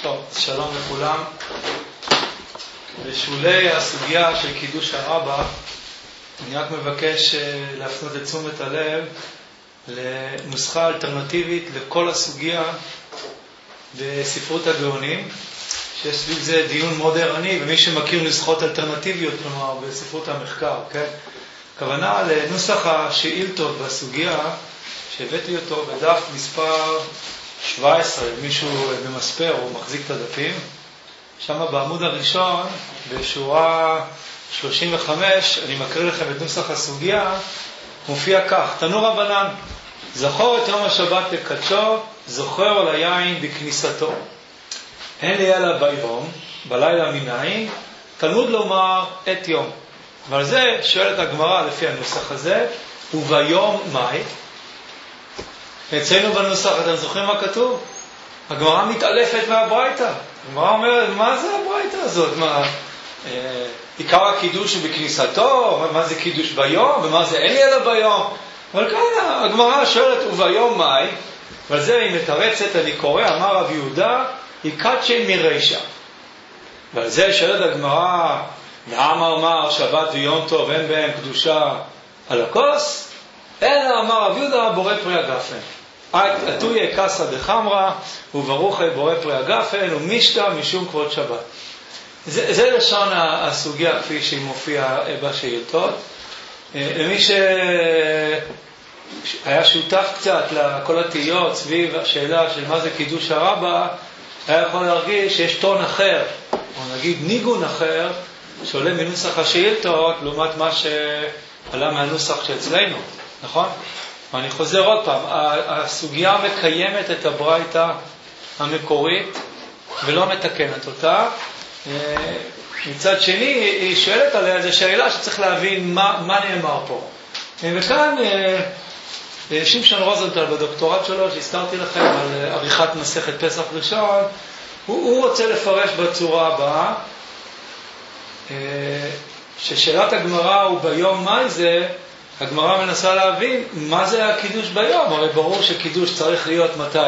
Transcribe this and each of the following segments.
טוב, שלום לכולם. בשולי הסוגיה של קידוש הרבה, אני רק מבקש להפנות את תשומת הלב לנוסחה אלטרנטיבית לכל הסוגיה בספרות הגאונים, שיש סביב זה דיון מאוד ערני, ומי שמכיר נוסחות אלטרנטיביות, כלומר בספרות המחקר, כן? הכוונה לנוסח השאילתות בסוגיה, שהבאתי אותו בדף מספר 17, מישהו במספר או מחזיק את הדפים, שם בעמוד הראשון, בשורה 35, אני מקריא לכם את נוסח הסוגיה, מופיע כך: תנו רבנן, זכור את יום השבת לקדשו, זוכר על היין בכניסתו. אין לי אלא ביום, בלילה מנין, תלמוד לומר את יום. ועל זה שואלת הגמרא לפי הנוסח הזה, וביום מאי? אצלנו בנוסח, אתם זוכרים מה כתוב? הגמרא מתעלפת מהברייתא. הגמרא אומרת, מה זה הברייתא הזאת? עיקר הקידוש הוא בכניסתו? מה זה קידוש ביום? ומה זה אין לי אלא ביום? אבל כאן הגמרא שואלת, וביום מאי? ועל זה היא מתרצת, אני קורא, אמר רב יהודה, היא קדשי מרישא. ועל זה שואלת הגמרא, למה אמר שבת ויום טוב אין בהם קדושה על הכוס? אלא אמר רב יהודה בורא פרי הגפן. עטויה קסא דחמרא וברוך בורא פרי הגפן ומשתא משום כבוד שבת. זה לשון הסוגיה כפי שהיא מופיעה בשאילתות. למי שהיה שותף קצת לכל התהיות סביב השאלה של מה זה קידוש הרבה, היה יכול להרגיש שיש טון אחר, או נגיד ניגון אחר, שעולה מנוסח השאילתות לעומת מה שעלה מהנוסח שאצלנו, נכון? ואני חוזר עוד פעם, הסוגיה מקיימת את הברייתא המקורית ולא מתקנת אותה. מצד שני, היא שואלת עליה איזו שאלה שצריך להבין מה נאמר פה. וכאן שמשון רוזנטל בדוקטורט שלו, שהזכרתי לכם על עריכת מסכת פסח ראשון, הוא רוצה לפרש בצורה הבאה, ששאלת הגמרא הוא ביום מאי זה, הגמרא מנסה להבין מה זה הקידוש ביום. הרי ברור שקידוש צריך להיות מתי?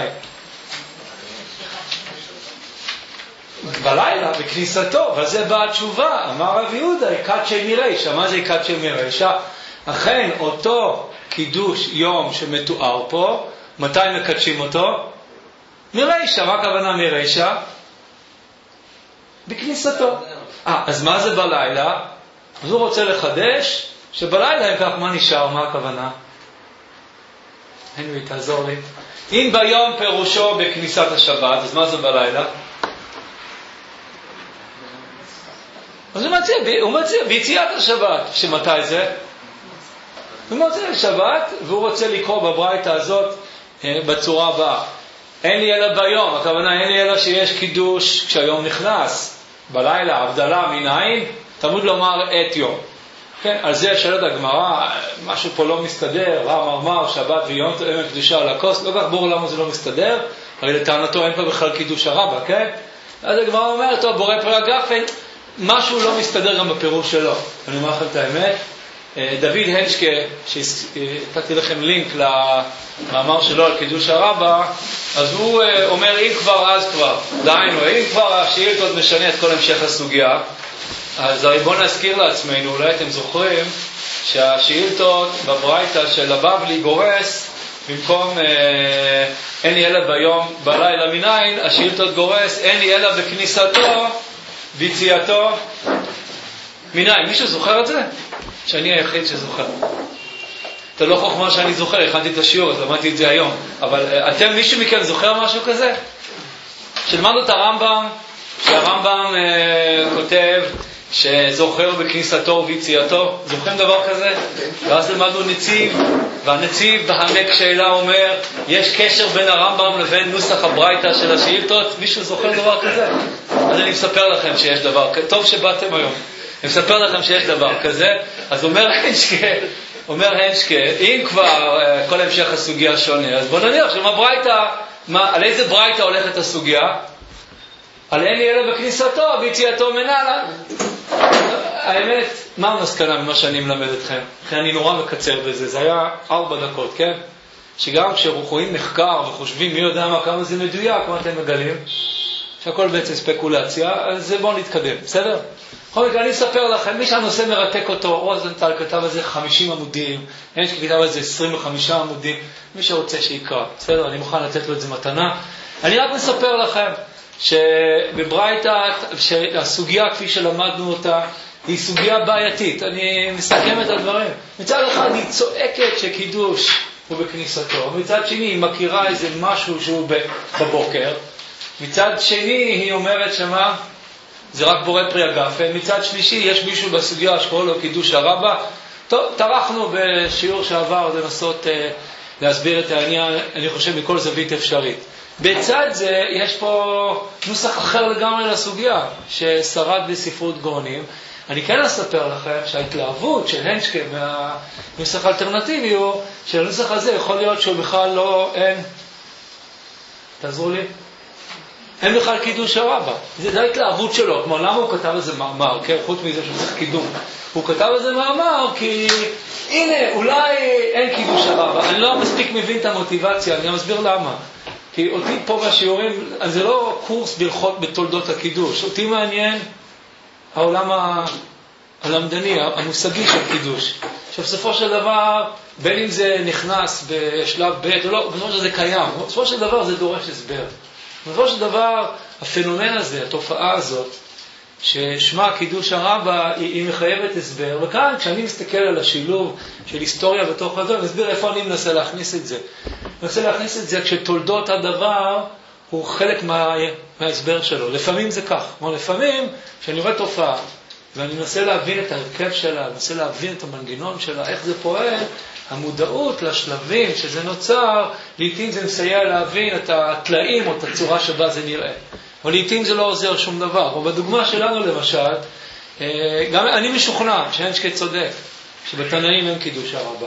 בלילה, בכניסתו. ועל זה באה התשובה, אמר רב יהודה, קדשי מרישא. מה זה קדשי מרישא? אכן אותו קידוש יום שמתואר פה, מתי מקדשים אותו? מרישא. מה הכוונה מרישא? בכניסתו. אז מה זה בלילה? אז הוא רוצה לחדש שבלילה, אם כך, מה נשאר? מה הכוונה? הנרי, תעזור לי. אם ביום פירושו בכניסת השבת, אז מה זה בלילה? אז הוא מציע ביציאת השבת, שמתי זה? הוא מציע לשבת, והוא רוצה לקרוא בברייתא הזאת בצורה הבאה. אין לי אלא ביום, הכוונה אין לי אלא שיש קידוש כשהיום נכנס. בלילה, הבדלה מנין, תלמוד לומר את יום. כן, על זה שאלת הגמרא, משהו פה לא מסתדר, רב אמר שבת ויום אין קדושה על הכוס, לא כך ברור למה זה לא מסתדר, הרי לטענתו אין פה בכלל קידוש הרבה, כן? אז הגמרא אומרת, טוב, בורא פרי הגפן, משהו לא מסתדר גם בפירוש שלו. אני אומר לכם את האמת, דוד הנשקה, שהתתי לכם לינק למאמר שלו על קידוש הרבה, אז הוא אומר, אם כבר אז כבר, דהיינו, אם כבר השאילתות משנה את כל המשך הסוגיה, אז הרי בואו נזכיר לעצמנו, אולי אתם זוכרים, שהשאילתות בברייתא של הבבלי גורס, במקום אין לי אלא ביום בלילה מנין, השאילתות גורס, אין לי אלא בכניסתו, ביציאתו מנין. מישהו זוכר את זה? שאני היחיד שזוכר. אתה לא חוכמה שאני זוכר, הכנתי את השיעור, אז למדתי את זה היום. אבל אתם, מישהו מכם זוכר משהו כזה? שלמדנו את הרמב"ם, שהרמב"ם כותב שזוכר בכניסתו וביציאתו. זוכרים דבר כזה? ואז למדנו נציב, והנציב בהעמק שאלה אומר, יש קשר בין הרמב"ם לבין נוסח הברייתא של השאילתות? מישהו זוכר דבר כזה? אז אני מספר לכם שיש דבר כזה. טוב שבאתם היום. אני מספר לכם שיש דבר כזה. אז אומר הנשקה, אם כבר כל המשך הסוגיה שונה, אז בוא נניח שמה ברייתא, על איזה ברייתא הולכת הסוגיה? על אין לי אלא בכניסתו, ביציאתו מנהלה. האמת, מה המסקנה ממה שאני מלמד אתכם? אני נורא מקצר בזה, זה היה 4 דקות, כן? שגם כשרואים מחקר וחושבים מי יודע מה כמה זה מדויק, מה אתם מגלים? שהכל בעצם ספקולציה, אז בואו נתקדם, בסדר? בכל מקרה, אני אספר לכם, מי שהנושא מרתק אותו, רוזנטל כתב על זה 50 עמודים, הנשק כתב על זה 25 עמודים, מי שרוצה שיקרא, בסדר? אני מוכן לתת לו את זה מתנה. אני רק מספר לכם שבברייתא, שהסוגיה כפי שלמדנו אותה, היא סוגיה בעייתית. אני מסכם את הדברים. מצד אחד היא צועקת שקידוש הוא בכניסתו, מצד שני היא מכירה איזה משהו שהוא בבוקר, מצד שני היא אומרת שמה? זה רק בורא פרי הגפן. מצד שלישי יש מישהו בסוגיה שקורא לו קידוש הרבה. טוב, טרחנו בשיעור שעבר לנסות להסביר את העניין, אני חושב מכל זווית אפשרית. בצד זה יש פה נוסח אחר לגמרי לסוגיה ששרד בספרות גאונים. אני כן אספר לכם שההתלהבות של הנשקה מהנוסח האלטרנטיבי הוא שהנוסח הזה יכול להיות שהוא בכלל לא, תעזרו לי, אין בכלל קידוש הרבה. זה ההתלהבות שלו, כמו למה הוא כתב איזה מאמר, כן? חוץ מזה שהוא צריך קידום. הוא כתב איזה מאמר כי הנה, אולי אין קידוש הרבה. אני לא מספיק מבין את המוטיבציה, אני מסביר למה. כי אותי פה בשיעורים, אז זה לא קורס בהלכות בתולדות הקידוש. אותי מעניין העולם הלמדני, המושגי של קידוש. שבסופו של דבר, בין אם זה נכנס בשלב ב' או לא, בסופו של זה קיים. בסופו של דבר זה דורש הסבר. בסופו של דבר, הפנומן הזה, התופעה הזאת, ששמה קידוש הרבה, היא מחייבת הסבר. וכאן, כשאני מסתכל על השילוב של היסטוריה בתוך הזה, אני מסביר איפה אני מנסה להכניס את זה. אני מנסה להכניס את זה כשתולדות הדבר הוא חלק מההסבר שלו. לפעמים זה כך. כמו לפעמים, כשאני רואה תופעה, ואני מנסה להבין את ההרכב שלה, אני מנסה להבין את המנגנון שלה, איך זה פועל, המודעות לשלבים שזה נוצר, לעתים זה מסייע להבין את התלאים או את הצורה שבה זה נראה. אבל לעתים זה לא עוזר שום דבר. או בדוגמה שלנו למשל, גם אני משוכנע שהנשקה צודק, שבתנאים אין קידוש הרבה.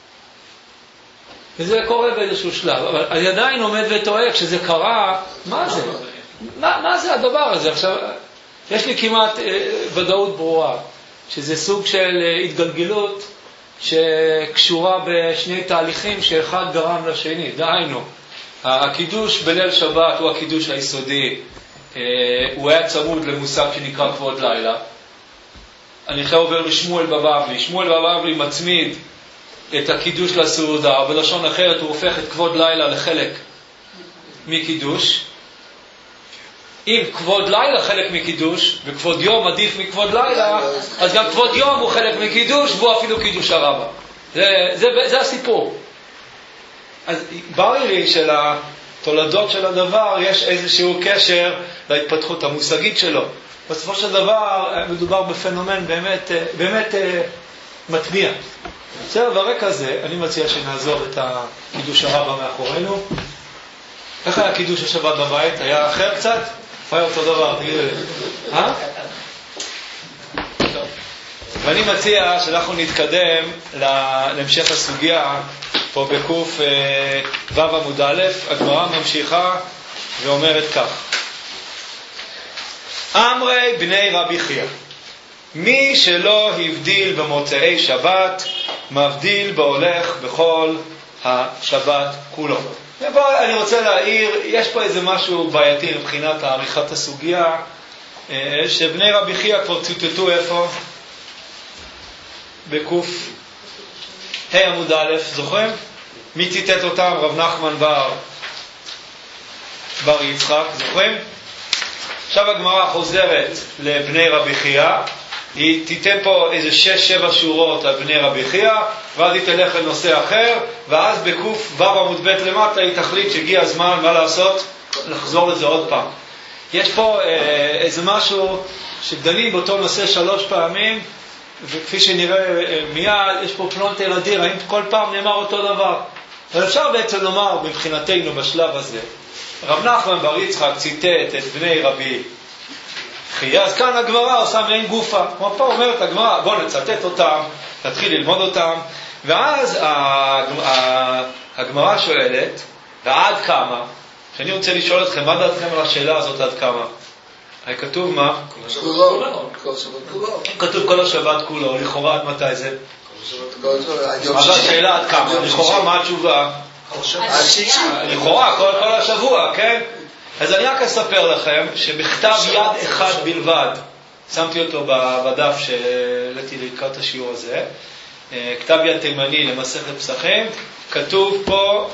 וזה קורה באיזשהו שלב. אבל אני עדיין עומד וטועה, כשזה קרה, מה זה? מה זה הדבר הזה? עכשיו, יש לי כמעט ודאות ברורה, שזה סוג של התגלגלות שקשורה בשני תהליכים שאחד גרם לשני. דהיינו, הקידוש בליל שבת הוא הקידוש היסודי, הוא היה צמוד למושג שנקרא כבוד לילה. אני אחרי עובר לשמואל בבבלי. שמואל בבבלי מצמיד את הקידוש לסעודה, בלשון אחרת הוא הופך את כבוד לילה לחלק מקידוש. אם כבוד לילה חלק מקידוש, וכבוד יום עדיף מכבוד לילה, אז גם כבוד יום הוא חלק מקידוש, והוא אפילו קידוש הרבה. זה הסיפור. אז ברור לי שלתולדות של הדבר יש איזשהו קשר להתפתחות המושגית שלו. בסופו של דבר מדובר בפנומן באמת מטמיע. בסדר, ברקע הזה אני מציע שנעזור את הקידוש הרבה מאחורינו. איך היה קידוש השבת בבית? היה אחר קצת? היה אותו דבר, תגידו לי. ואני מציע שאנחנו נתקדם להמשך הסוגיה פה בקוף ו' עמוד א'. הגמרא ממשיכה ואומרת כך: אמרי בני רבי חייא, מי שלא הבדיל במוצאי שבת, מבדיל בהולך בכל השבת כולו. ופה אני רוצה להעיר, יש פה איזה משהו בעייתי מבחינת העריכת הסוגיה, שבני רבי חייא כבר ציטטו איפה? בקוף ה' עמוד א', זוכרים? מי ציטט אותם? רב נחמן בר יצחק, זוכרים? עכשיו הגמרא חוזרת לבני רבי חייא, היא תיתן פה איזה 6-7 שורות על בני רבי חייא, ואז היא תלך לנושא אחר, ואז בקוף ו' עמוד ב' למטה היא תחליט שהגיע הזמן, מה לעשות? לחזור לזה עוד פעם. יש פה איזה משהו שדנים באותו נושא 3 פעמים, וכפי שנראה מיד, יש פה פלונטר אדיר, האם כל פעם נאמר אותו דבר. אבל אפשר בעצם לומר מבחינתנו בשלב הזה, רב נחמן בר יצחק ציטט את בני רבי חייא, אז כאן הגמרא עושה מעין גופה. כמו פה אומרת הגמרא, בואו נצטט אותם, נתחיל ללמוד אותם, ואז הגמרא שואלת, ועד כמה? שאני רוצה לשאול אתכם, מה דעתכם על השאלה הזאת עד כמה? כתוב מה? כתוב כל השבת כולו, לכאורה עד מתי זה? מה זה השאלה עד כמה? לכאורה מה התשובה? לכאורה כל השבוע, כן? אז אני רק אספר לכם שבכתב יד אחד בלבד, שמתי אותו בדף שהעליתי לקראת השיעור הזה, כתב יד תימני למסכת פסחים, כתוב פה,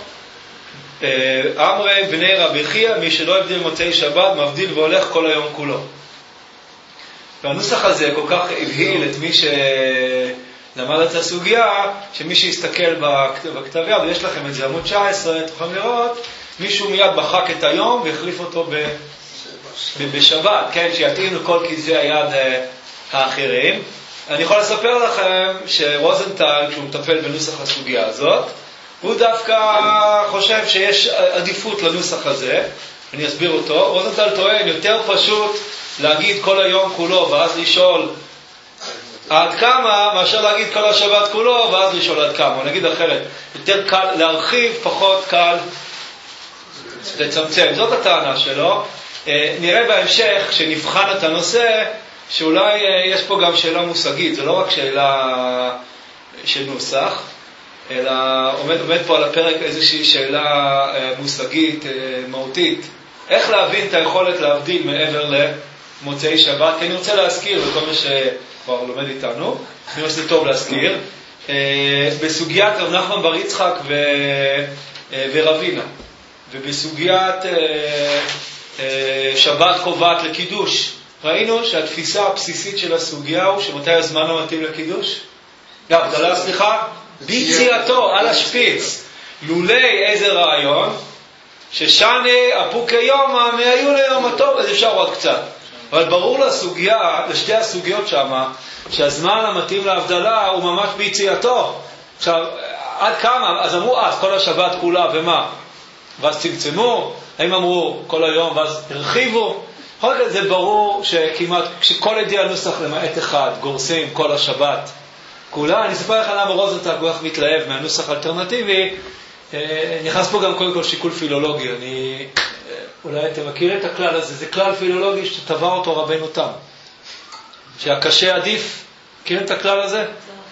אמרי בני רבי חייא, מי שלא הבדיל מוצאי שבת, מבדיל והולך כל היום כולו. והנוסח הזה כל כך הבהיל את מי שלמד את הסוגיה, שמי שיסתכל בכתב יד, ויש לכם את זה עמוד 19, תוכלם לראות, מישהו מיד בחק את היום והחליף אותו בשבת, כן, שיתאים לכל כתבי היד האחרים. אני יכול לספר לכם שרוזנטל, כשהוא מטפל בנוסח הסוגיה הזאת, הוא דווקא חושב שיש עדיפות לנוסח הזה. אני אסביר אותו. רוזנטל טוען יותר פשוט להגיד כל היום כולו ואז לשאול עד כמה, מאשר להגיד כל השבת כולו ואז לשאול עד כמה. נגיד אחרת, יותר קל להרחיב, פחות קל לצמצם. זאת הטענה שלו. נראה בהמשך, כשנבחן את הנושא, שאולי יש פה גם שאלה מושגית. זה לא רק שאלה של נוסח, אלא עומד פה על הפרק איזושהי שאלה מושגית, מהותית. איך להבין את היכולת להבדיל מעבר למוצאי שבת? כי אני רוצה להזכיר, וכל מי שכבר לומד איתנו, אני חושב שזה טוב להזכיר, בסוגיית רב נחמן בר יצחק ורבינה, ובסוגיית שבת קובעת לקידוש, ראינו שהתפיסה הבסיסית של הסוגיה הוא שמתי הזמן המתאים לקידוש? הבדלה, סליחה? ביציאתו, על השפיץ. לולי איזה רעיון? ששני אפוקי יומא מהיו ליום הטוב, אז אפשר עוד קצת. אבל ברור לסוגיה, לשתי הסוגיות שמה, שהזמן המתאים להבדלה הוא ממש ביציאתו. עכשיו, עד כמה? אז אמרו, כל השבת כולה, ומה? ואז צמצמו? האם אמרו כל היום ואז הרחיבו? זה ברור שכמעט, כשכל עדי הנוסח למעט אחד גורסים כל השבת כולה. אני אספר לך למה רוזנטל כל כך מתלהב מהנוסח האלטרנטיבי. נכנס פה גם קודם כל שיקול פילולוגי. אולי אתם מכירים את הכלל הזה, זה כלל פילולוגי שטבע אותו רבנו תם, שהקשה עדיף. מכירים את הכלל הזה?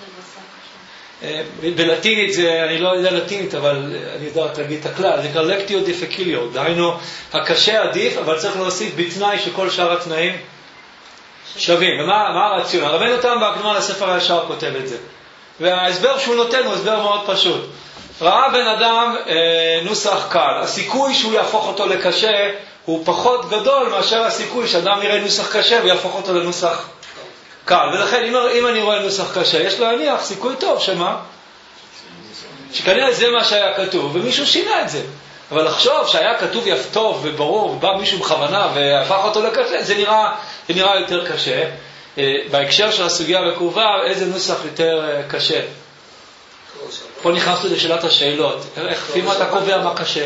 בלטינית זה, אני לא יודע לטינית, אבל אני יודע להגיד את הכלל, זה קלקטיו דיפקיליו, דהיינו הקשה עדיף, אבל צריך להוסיף בתנאי שכל שאר התנאים שווים. ומה הרציון? רבנו תם בהקדמה לספר הישר כותב את זה, וההסבר שהוא נותן הוא הסבר מאוד פשוט. ראה בן אדם נוסח קל, הסיכוי שהוא יהפוך אותו לקשה הוא פחות גדול מאשר הסיכוי שאדם יראה נוסח קשה ויהפוך אותו לנוסח קל. ולכן אם אני רואה נוסח קשה, יש להניח סיכוי טוב שמה? שכנראה זה מה שהיה כתוב ומישהו שינה את זה. אבל לחשוב שהיה כתוב טוב וברור ובא מישהו בכוונה והפך אותו לקשה, זה נראה יותר קשה. בהקשר של הסוגיה בקרובה, איזה נוסח יותר קשה? פה נכנסנו לשאלת השאלות. איך פימה אתה קובע מה קשה?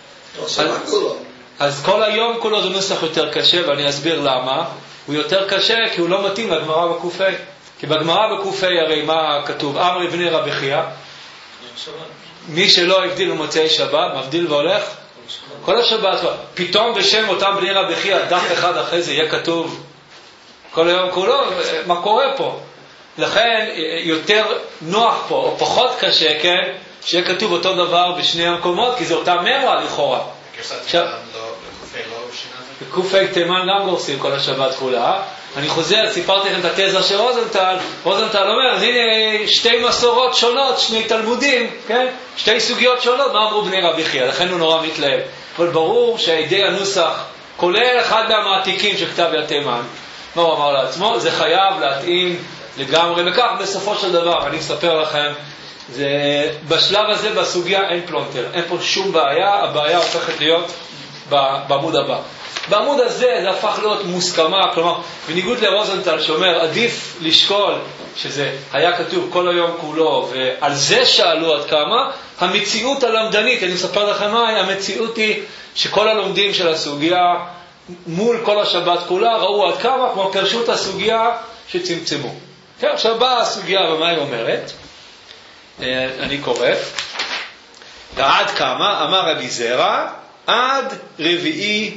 אז כל היום כולו זה נוסח יותר קשה, ואני אסביר למה. הוא יותר קשה כי הוא לא מתאים לגמרא בקופי. כי בגמרא בקופי הרי מה כתוב? אמרי בני רבי חייא, מי שלא הבדיל במוצאי שבת, מבדיל והולך כל השבת. פתאום בשם אותם בני רבי חייא, דף אחד אחרי זה יהיה כתוב כל היום כולו, מה קורה פה? לכן יותר נוח פה, או פחות קשה, כן, שיהיה כתוב אותו דבר בשני המקומות, כי זה אותה ממרה לכאורה. בקופי תימן גם גורסים כל השבת כולה. אני חוזר, סיפרתי לכם את התזה של רוזנטל. רוזנטל אומר, אז הנה שתי מסורות שונות, שני תלמודים, כן? שתי סוגיות שונות, מה אמרו בני רבי חייא? לכן הוא נורא מתלהב. אבל ברור שהידי הנוסח, כולל אחד מהמעתיקים של כתב יד תימן, מה הוא אמר לעצמו? זה חייב להתאים לגמרי. וכך בסופו של דבר, אני אספר לכם, זה, בשלב הזה בסוגיה אין פלונטר, אין פה שום בעיה, הבעיה הופכת להיות בעמוד הבא. בעמוד הזה זה הפך להיות מוסכמה, כלומר, בניגוד לרוזנטל שאומר, עדיף לשקול שזה היה כתוב כל היום כולו, ועל זה שאלו עד כמה, המציאות הלמדנית, אני אספר לכם מה, המציאות היא שכל הלומדים של הסוגיה, מול כל השבת כולה, ראו עד כמה, כמו פרשות הסוגיה שצמצמו. כן, עכשיו באה הסוגיה, ומה היא אומרת? אני קורא. עד כמה, אמר רבי זרע, עד רביעי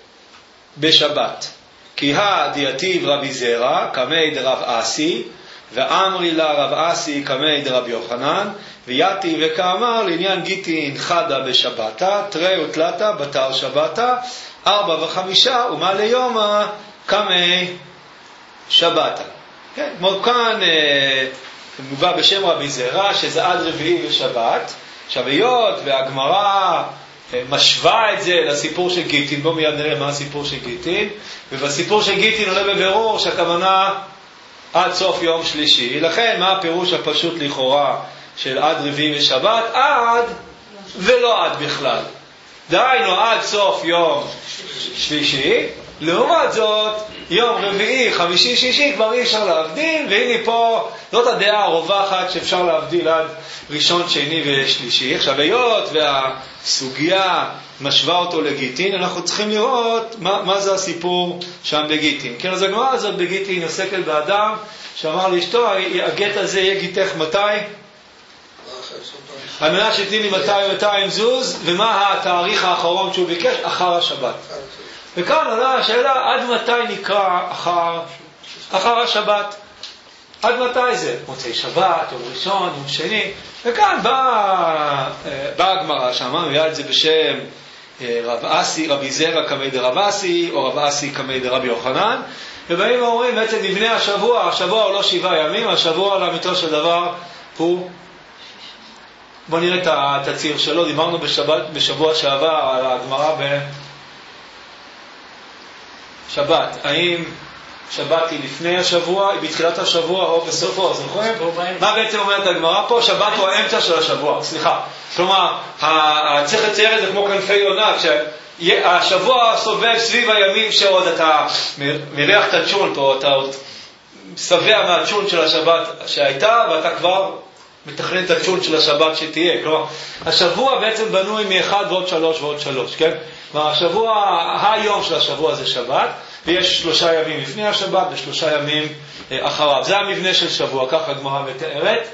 בשבת. כי הדיאטיב רבי זרע, כמי דרב אסי, ואמרי לה רב אסי קמי דרבי יוחנן, ויתי וכאמר לעניין גיטין חדה בשבתה, תרי ותלתה בתר שבתה, 4 ו5 ומה ליומה קמי שבתה. כן, כמו כאן מובא בשם רבי זרע שזה עד רביעי ושבת. עכשיו היות והגמרא משווה את זה לסיפור של גיטין, בואו מיד נראה מה הסיפור של גיטין, ובסיפור של גיטין עולה בבירור שהכוונה עד סוף יום שלישי. לכן מה הפירוש הפשוט לכאורה של עד רביעי ושבת? עד ולא עד בכלל, דהיינו עד סוף יום שלישי. לעומת זאת יום רביעי, חמישי, שישי כבר אי אפשר להבדיל, והנה פה זאת הדעה הרווחת שאפשר להבדיל עד ראשון, שני ושלישי. עכשיו היות והסוגיה משווה אותו לגיטין, אנחנו צריכים לראות מה זה הסיפור שם בגיטין. כן, אז הגמרא הזאת בגיטין עוסקת באדם שאמר לאשתו, הגט הזה יהיה גיטך מתי? על מנת שתתני לי 200 זוז, ומה התאריך האחרון שהוא ביקש? אחר השבת. וכאן עולה השאלה, עד מתי נקרא אחר השבת? עד מתי זה? מוצאי שבת, יום ראשון, יום שני. וכאן באה הגמרא שאמרנו, היה את זה בשם רב אסי, רבי זרע קמי דרב אסי, או רב אסי קמי דרבי יוחנן, ובאים ואומרים, בעצם מבנה השבוע הוא לא 7 ימים, השבוע לאמיתו של דבר הוא, בואו נראה את הציר שלו. דיברנו בשבוע שעבר על הגמרא בשבת, האם שבת היא לפני השבוע, היא בתחילת השבוע או בסופו, זוכרים? מה בעצם אומרת הגמרא פה? שבת הוא האמצע של השבוע, סליחה. כלומר, צריך לצייר את זה כמו כנפי יונה, כשהשבוע סובב סביב הימים שעוד אתה מריח את הצ'ון פה, אתה עוד שבע מהצ'ון של השבת שהייתה, ואתה כבר מתכנן את הצ'ון של השבת שתהיה. כלומר, השבוע בעצם בנוי מ1 ועוד 3 ועוד 3, כן? כלומר, היום של השבוע זה שבת, ויש 3 ימים לפני השבת ו3 ימים אחריו. זה המבנה של שבוע, ככה הגמרא מתארת.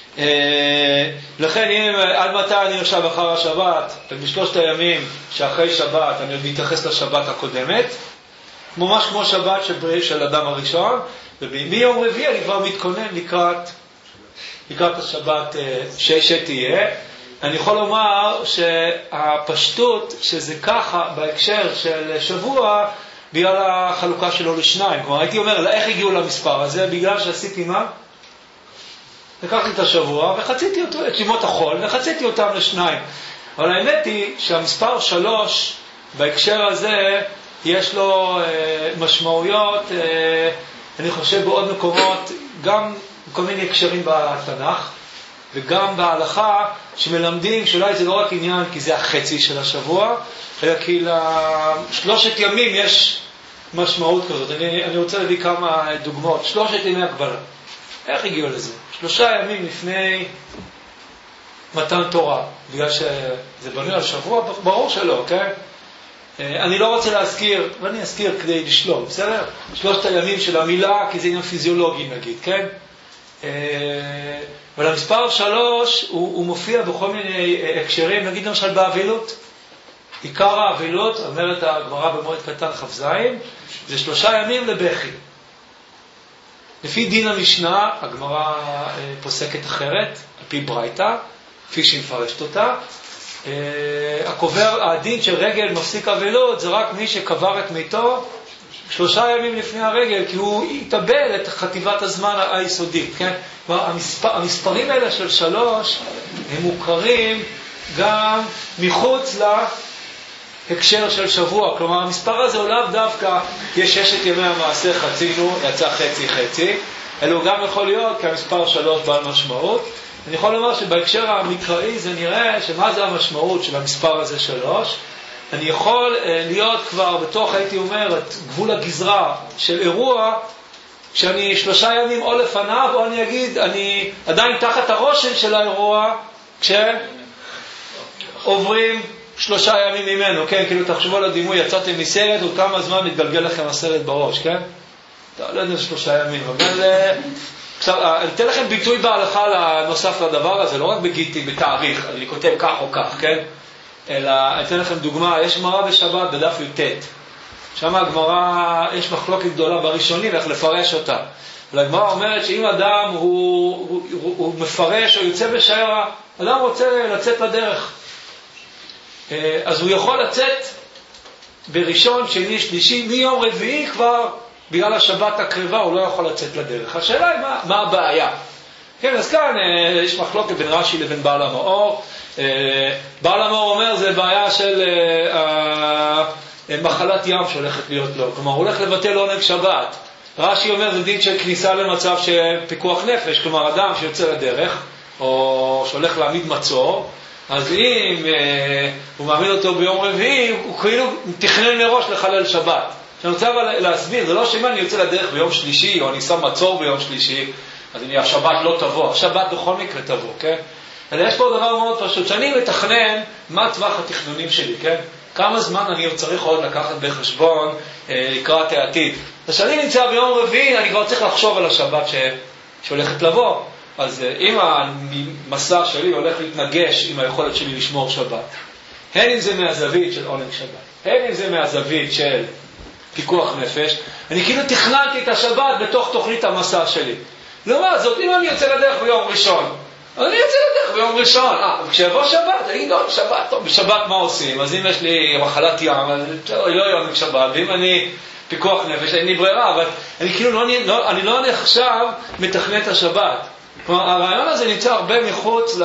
לכן אם עד מתי אני יושב אחר השבת, ובשלושת הימים שאחרי שבת אני עוד מתייחס לשבת הקודמת, ממש כמו שבת של אדם הראשון, ומיום רביעי אני כבר מתכונן לקראת השבת שתהיה. אני יכול לומר שהפשטות שזה ככה בהקשר של שבוע בגלל החלוקה שלו לשניים. כלומר, הייתי אומר, איך הגיעו למספר הזה? בגלל שעשיתי מה? לקחתי את השבוע וחציתי אותו, את ימות החול, וחציתי אותם לשניים. אבל האמת היא שהמספר 3 בהקשר הזה יש לו משמעויות, אני חושב בעוד מקומות, גם כל מיני הקשרים בתנ"ך וגם בהלכה שמלמדים שאולי זה לא רק עניין כי זה החצי של השבוע, אלא כי לשלושת ימים יש משמעות כזאת. אני רוצה להביא כמה דוגמאות. 3 ימי הגבלה. איך הגיעו לזה? 3 ימים לפני מתן תורה, בגלל שזה בנוי על שבוע, ברור שלא, כן? אני לא רוצה להזכיר, ואני אזכיר כדי לשלום, בסדר? 3 הימים של המילה, כי זה עניין פיזיולוגי נגיד, כן? אבל המספר 3 הוא מופיע בכל מיני הקשרים, נגיד למשל באבילות. עיקר האבילות, אומרת הגמרא במועד קטן כ"ז, זה 3 ימים לבכי. לפי דין המשנה, הגמרא פוסקת אחרת, על פי ברייתא, כפי שהיא מפרשת אותה. הדין של רגל מפסיק אבילות זה רק מי שקבר את מיתו 3 ימים לפני הרגל, כי הוא יתאבל את חטיבת הזמן היסודית, כן? המספרים האלה של 3 הם מוכרים גם מחוץ להקשר של שבוע. כלומר, המספר הזה הוא לאו דווקא, יש 6 ימי המעשה חצינו, יצא חצי, אלא הוא גם יכול להיות כי המספר 3 בעל משמעות. אני יכול לומר שבהקשר המקראי זה נראה שמה זה המשמעות של המספר הזה 3. אני יכול להיות כבר בתוך, הייתי אומר, את גבול הגזרה של אירוע, שאני 3 ימים או לפניו, או אני אגיד, אני עדיין תחת הרושם של האירוע, כשעוברים 3 ימים ממנו, כן? כאילו תחשבו על הדימוי, יצאתם מסרט, וכמה זמן מתגלגל לכם הסרט בראש, כן? לא יודע 3 ימים, אבל עכשיו, אני אתן לכם ביטוי בהלכה לנוסף לדבר הזה, לא רק בגיטי, בתאריך, אני כותב כך או כך, כן? אלא אני אתן לכם דוגמה, יש גמרא בשבת בדף י"ט, שם הגמרא, יש מחלוקת גדולה בראשונים איך לפרש אותה. אבל הגמרא אומרת שאם אדם הוא מפרש או יוצא בשיירה, אדם רוצה לצאת לדרך. אז הוא יכול לצאת בראשון, שני, שלישי, מיום רביעי כבר, בגלל השבת הקרבה הוא לא יכול לצאת לדרך. השאלה היא מה הבעיה. כן, אז כאן יש מחלוקת בין רש"י לבין בעל המאור. בעל המאור אומר זה בעיה של מחלת ים שהולכת להיות לו. כלומר, הוא הולך לבטל עונג שבת. רש"י אומר זה דין של כניסה למצב של פיקוח נפש. כלומר, אדם שיוצא לדרך, או שהולך להעמיד מצור, אז אם הוא מעמיד אותו ביום רביעי, הוא כאילו תכנן מראש לחלל שבת. שאני רוצה להסביר, זה לא שאם אני יוצא לדרך ביום שלישי, או אני שם מצור ביום שלישי, אז אם השבת לא תבוא, השבת בכל מקרה תבוא, כן? אז יש פה דבר מאוד פשוט, שאני מתכנן מה טווח התכנונים שלי, כן? כמה זמן אני צריך עוד לקחת בחשבון לקראת העתיד. אז כשאני נמצא ביום רביעי, אני כבר צריך לחשוב על השבת שהולכת לבוא. אז אם המסע שלי הולך להתנגש עם היכולת שלי לשמור שבת, הן אם זה מהזווית של עונג שבת, הן אם זה מהזווית של פיקוח נפש, אני כאילו תכננתי את השבת בתוך תוכנית המסע שלי. לעומת זאת, אם אני יוצא לדרך ביום ראשון, אז אני יוצא לדרך ביום ראשון. כשיבוא שבת, אני לא שבת, טוב, בשבת מה עושים? אז אם יש לי מחלת ים, אז לא יום שבת, ואם אני פיקוח נפש, אין לי ברירה, אבל אני כאילו אני לא עכשיו מתכנן את השבת. כלומר, הרעיון הזה נמצא הרבה מחוץ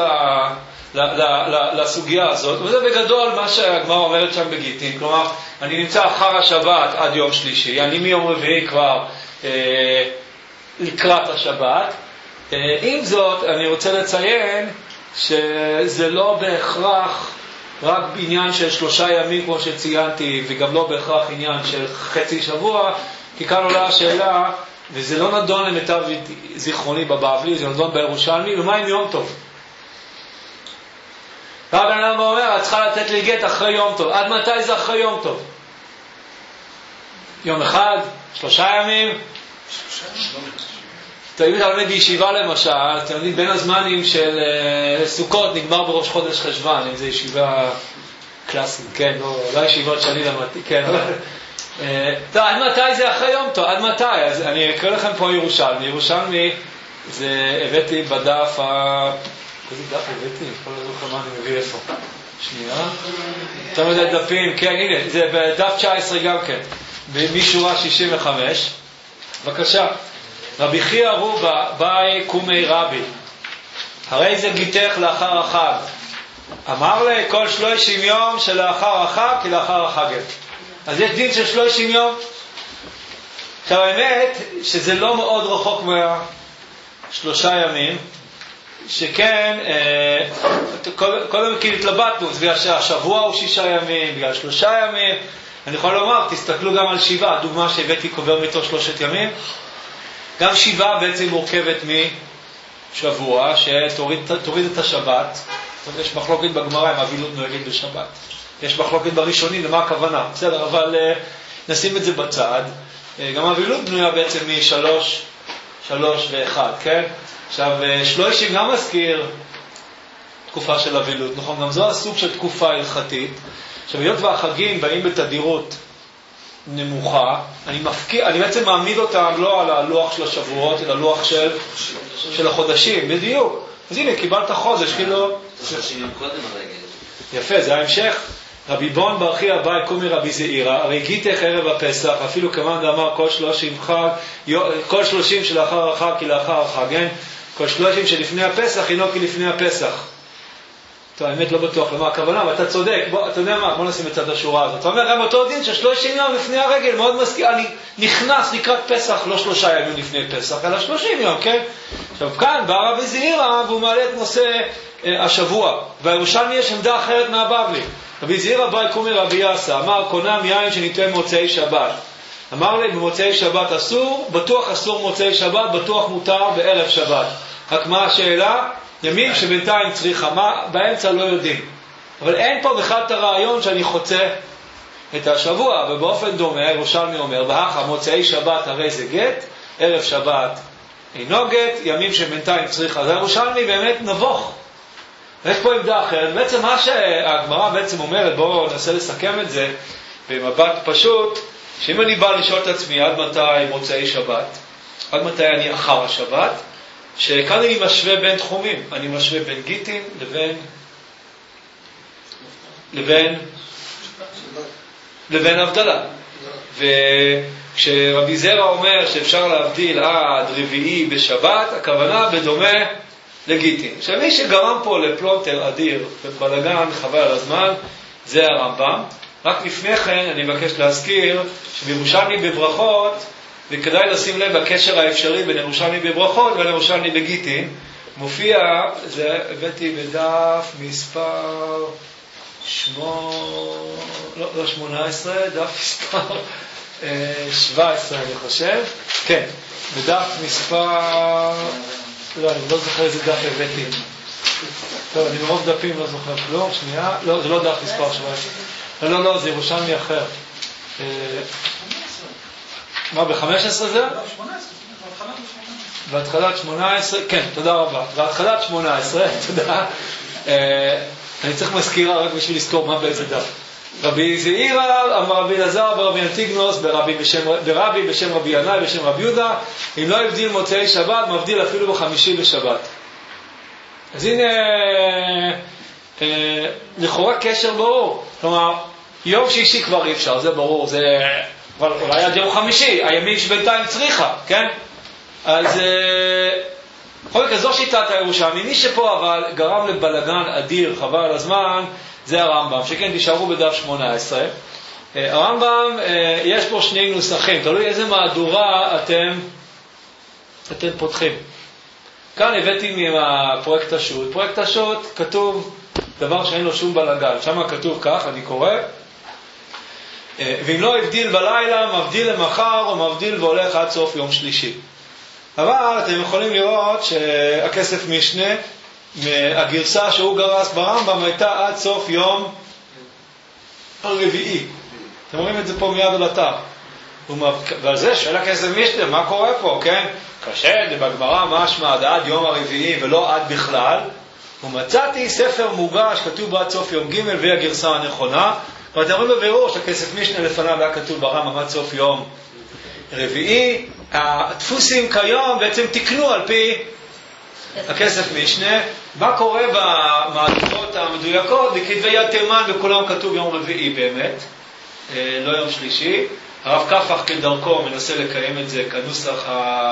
לסוגיה הזאת, וזה בגדול מה שהגמרא אומרת שם בגיטין. כלומר, אני נמצא אחר השבת עד יום שלישי, אני מיום רביעי כבר לקראת השבת. עם זאת, אני רוצה לציין שזה לא בהכרח רק בעניין של 3 ימים כמו שציינתי, וגם לא בהכרח עניין של חצי שבוע, כי כאן עולה השאלה, וזה לא נדון למיטב זיכרוני בבבלי, זה נדון בירושלמי, ומה עם יום טוב? רבן אדם אומר, את צריכה לתת לי גט אחרי יום טוב. עד מתי זה אחרי יום טוב? יום אחד? 3 ימים? אם אתה לומד בישיבה למשל, אתם יודעים, בין הזמנים של סוכות נגמר בראש חודש חשבן, אם זה ישיבה קלאסית, כן, לא ישיבות שאני למדתי, כן. טוב, עד מתי זה אחרי יום טוב? עד מתי? אז אני אקרא לכם פה ירושלמי. ירושלמי זה הבאתי בדף איזה דף הבאתי? כל הזוכר מה אני מביא איפה? שנייה. אתה יודע דפים, כן, הנה, זה בדף 19 גם כן, משורה 65. בבקשה. רבי חייא רובה באי קומי רבי, הרי זה גיתך לאחר החג. אמר לי כל 30 יום שלאחר החג כי לאחר החג. אז יש דין של 30 יום. עכשיו האמת שזה לא מאוד רחוק מה3 ימים, שכן קודם כי התלבטנו, בגלל שהשבוע הוא 6 ימים, בגלל 3 ימים. אני יכול לומר, תסתכלו גם על 7, הדוגמה שהבאתי קובר מתוך 3 ימים. גם 7 בעצם מורכבת משבוע שתוריד את השבת. יש מחלוקת בגמרא אם אבילות נוהגת בשבת, יש מחלוקת בראשונים למה הכוונה, בסדר, אבל נשים את זה בצד. גם אבילות בנויה בעצם מ3 ו1, כן? עכשיו 30 גם מזכיר תקופה של אבילות, נכון? גם זו הסוג של תקופה הלכתית. עכשיו היות והחגים באים בתדירות נמוכה, אני בעצם מעמיד אותם לא על הלוח של השבועות, אלא לוח של החודשים, בדיוק. אז הנה, קיבלת חודש, כאילו... 30 יום קודם הרגל. יפה, זה ההמשך. רבי בון ברכי הבא קומי רבי זעירא, הרי גיתך ערב הפסח, אפילו כמאן דאמר כל 30 שלאחר החג כי לאחר החג, כן? כל 30 שלפני הפסח הינו כי לפני הפסח. טוב, האמת לא בטוח למה הכוונה, אבל אתה צודק, אתה יודע מה, בוא נשים את צד השורה הזאת. אתה אומר, גם אותו דין ש30 יום לפני הרגל, מאוד מזכיר, אני נכנס לקראת פסח, לא 3 ימים לפני פסח, אלא 30 יום, כן? עכשיו כאן, בא רבי זעירא, והוא מעלה את נושא השבוע, והירושלמי יש עמדה אחרת מהבבלי. רבי זעירא באי קומי רבי יאסא, אמר, קונם יין שניתן מוצאי שבת. אמר לי, במוצאי שבת אסור, בטוח אסור מוצאי שבת, בטוח מותר בערב שבת. רק מה השאלה? ימים שבינתיים צריכה, מה באמצע לא יודעים. אבל אין פה בכלל את הרעיון שאני חוצה את השבוע, ובאופן דומה, ירושלמי אומר, בהכה מוצאי שבת הרי זה גט, ערב שבת אינו גט, ימים שבינתיים צריכה. אז ירושלמי באמת נבוך. ויש פה עמדה אחרת. בעצם מה שהגמרא בעצם אומרת, בואו ננסה לסכם את זה במבט פשוט, שאם אני בא לשאול את עצמי עד מתי מוצאי שבת, עד מתי אני אחר השבת, שכאן אני משווה בין תחומים, אני משווה בין גיטין לבין הבדלה. וכשרבי זרע אומר שאפשר להבדיל עד רביעי בשבת, הכוונה בדומה לגיטין. עכשיו מי שגרם פה לפלונטר אדיר ובלגן חבל על הזמן, זה הרמב"ם. רק לפני כן אני מבקש להזכיר שבירושלמי בברכות, וכדאי לשים לב הקשר האפשרי בין ירושלמי בברכות ולירושלמי בגיטין, מופיע, זה הבאתי בדף מספר 18, דף מספר 17 אני חושב, כן, בדף מספר, לא, אני לא זוכר איזה דף הבאתי, טוב, אני מרוב דפים לא זוכר כלום, שנייה, לא, זה לא דף מספר 17, לא, זה ירושלמי אחר. מה, ב-15 זה? בהתחלת 18, כן, תודה רבה. בהתחלת 18, תודה. אני צריך מזכירה רק בשביל לזכור מה באיזה דף. רבי זעירא, אמר רבי אלעזר ברבי אנטיגנוס, ברבי בשם רבי ינאי בשם רבי יהודה, אם לא הבדיל מוצאי שבת, מבדיל אפילו בחמישי בשבת. אז הנה, לכאורה קשר ברור. כלומר, יום שישי כבר אי אפשר, זה ברור, זה... אבל אולי עד יום חמישי, הימים שבינתיים צריכה, כן? אז בכל מקרה זו שיטת הירושלמי. מי שפה אבל גרם לבלגן אדיר, חבל על הזמן, זה הרמב"ם, שכן תישארו בדף 18. הרמב"ם, יש פה שני נוסחים, תלוי איזה מהדורה אתם פותחים. כאן הבאתי מהפרויקט השו"ת. פרויקט השו"ת כתוב דבר שאין לו שום בלגן, שם כתוב כך, אני קורא, ואם לא הבדיל בלילה, מבדיל למחר, או מבדיל והולך עד סוף יום שלישי. אבל אתם יכולים לראות שהכסף משנה, הגרסה שהוא גרס ברמב"ם, הייתה עד סוף יום רביעי. אתם רואים את זה פה מיד על אתר. ועל זה של הכסף משנה, מה קורה פה, כן? קשה, בגמרא משמע עד יום הרביעי ולא עד בכלל. ומצאתי ספר מוגש, כתוב עד סוף יום ג' והיא הגרסה הנכונה. ואתם רואים בבירור שהכסף משנה לפניו היה כתוב ברמב"ם עד סוף יום רביעי. הדפוסים כיום בעצם תקנו על פי הכסף משנה. מה קורה במהדורות המדויקות? בכתבי יד תימן בכולם כתוב יום רביעי באמת, לא יום שלישי. הרב קפח כדרכו מנסה לקיים את זה כנוסח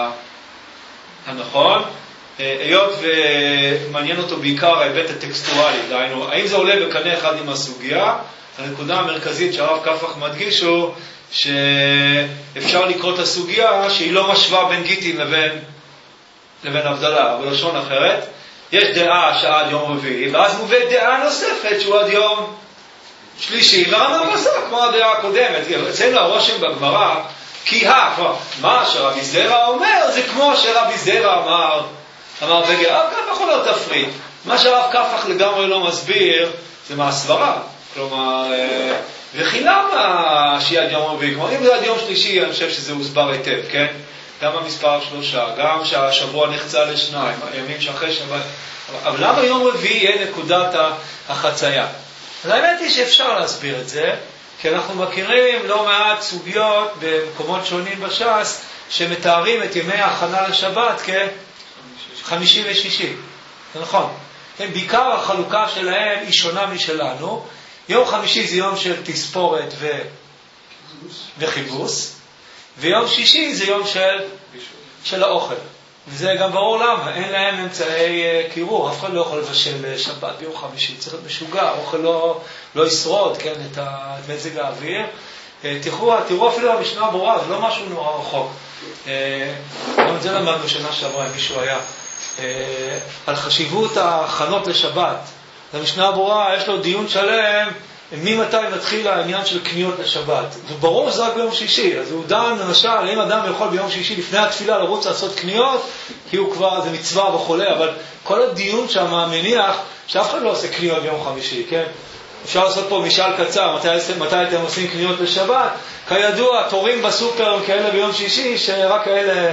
הנכון, היות ומעניין אותו בעיקר ההיבט הטקסטואלי, דהיינו, האם זה עולה בקנה אחד עם הסוגיה. הנקודה המרכזית שהרב קפח מדגיש הוא שאפשר לקרוא את הסוגיה שהיא לא משווה בין גיטין לבין הבדלה, בלשון אחרת. יש דעה שעד יום רביעי, ואז מובאת דעה נוספת שהוא עד יום שלישי, והרמב"ם עשה כמו הדעה הקודמת. אצלנו הרושם בגמרא, כי מה שרבי זרע אומר זה כמו שרבי זרע אמר בגר. הרב קפח לא תפריד. מה שהרב קפח לגמרי לא מסביר זה מהסברה. כלומר, וכי למה שיהיה עד יום רביעי? כלומר, אם זה עד יום שלישי, אני חושב שזה הוסבר היטב, כן? גם המספר 3, גם שהשבוע נחצה לשניים, הימים שאחרי שבת. אבל למה יום רביעי יהיה נקודת החצייה? אז האמת היא שאפשר להסביר את זה, כי אנחנו מכירים לא מעט סוגיות במקומות שונים בש"ס, שמתארים את ימי ההכנה לשבת כחמישי ושישי. זה נכון. בעיקר החלוקה שלהם היא שונה משלנו. יום חמישי זה יום של תספורת וחיבוס, ויום שישי זה יום של האוכל. וזה גם ברור למה, אין להם אמצעי קירור, אף אחד לא יכול לבשל שבת ביום חמישי, צריך להיות משוגע, האוכל לא ישרוד, כן, את מזג האוויר. תראו אפילו במשנה ברורה, זה לא משהו נורא רחוק. גם את זה למדנו שנה שעברה, אם מישהו היה, על חשיבות ההכנות לשבת. במשנה ברורה יש לו דיון שלם, ממתי מתחיל העניין של קניות לשבת. וברור שזה רק ביום שישי, אז הוא דן למשל, אם אדם יכול ביום שישי לפני התפילה לרוץ לעשות קניות, כי הוא כבר, זה מצווה וחולה, אבל כל הדיון שם מניח שאף אחד לא עושה קניות ביום חמישי, כן? אפשר לעשות פה משאל קצר, מתי אתם עושים קניות לשבת? כידוע, תורים בסופר כאלה ביום שישי, שרק כאלה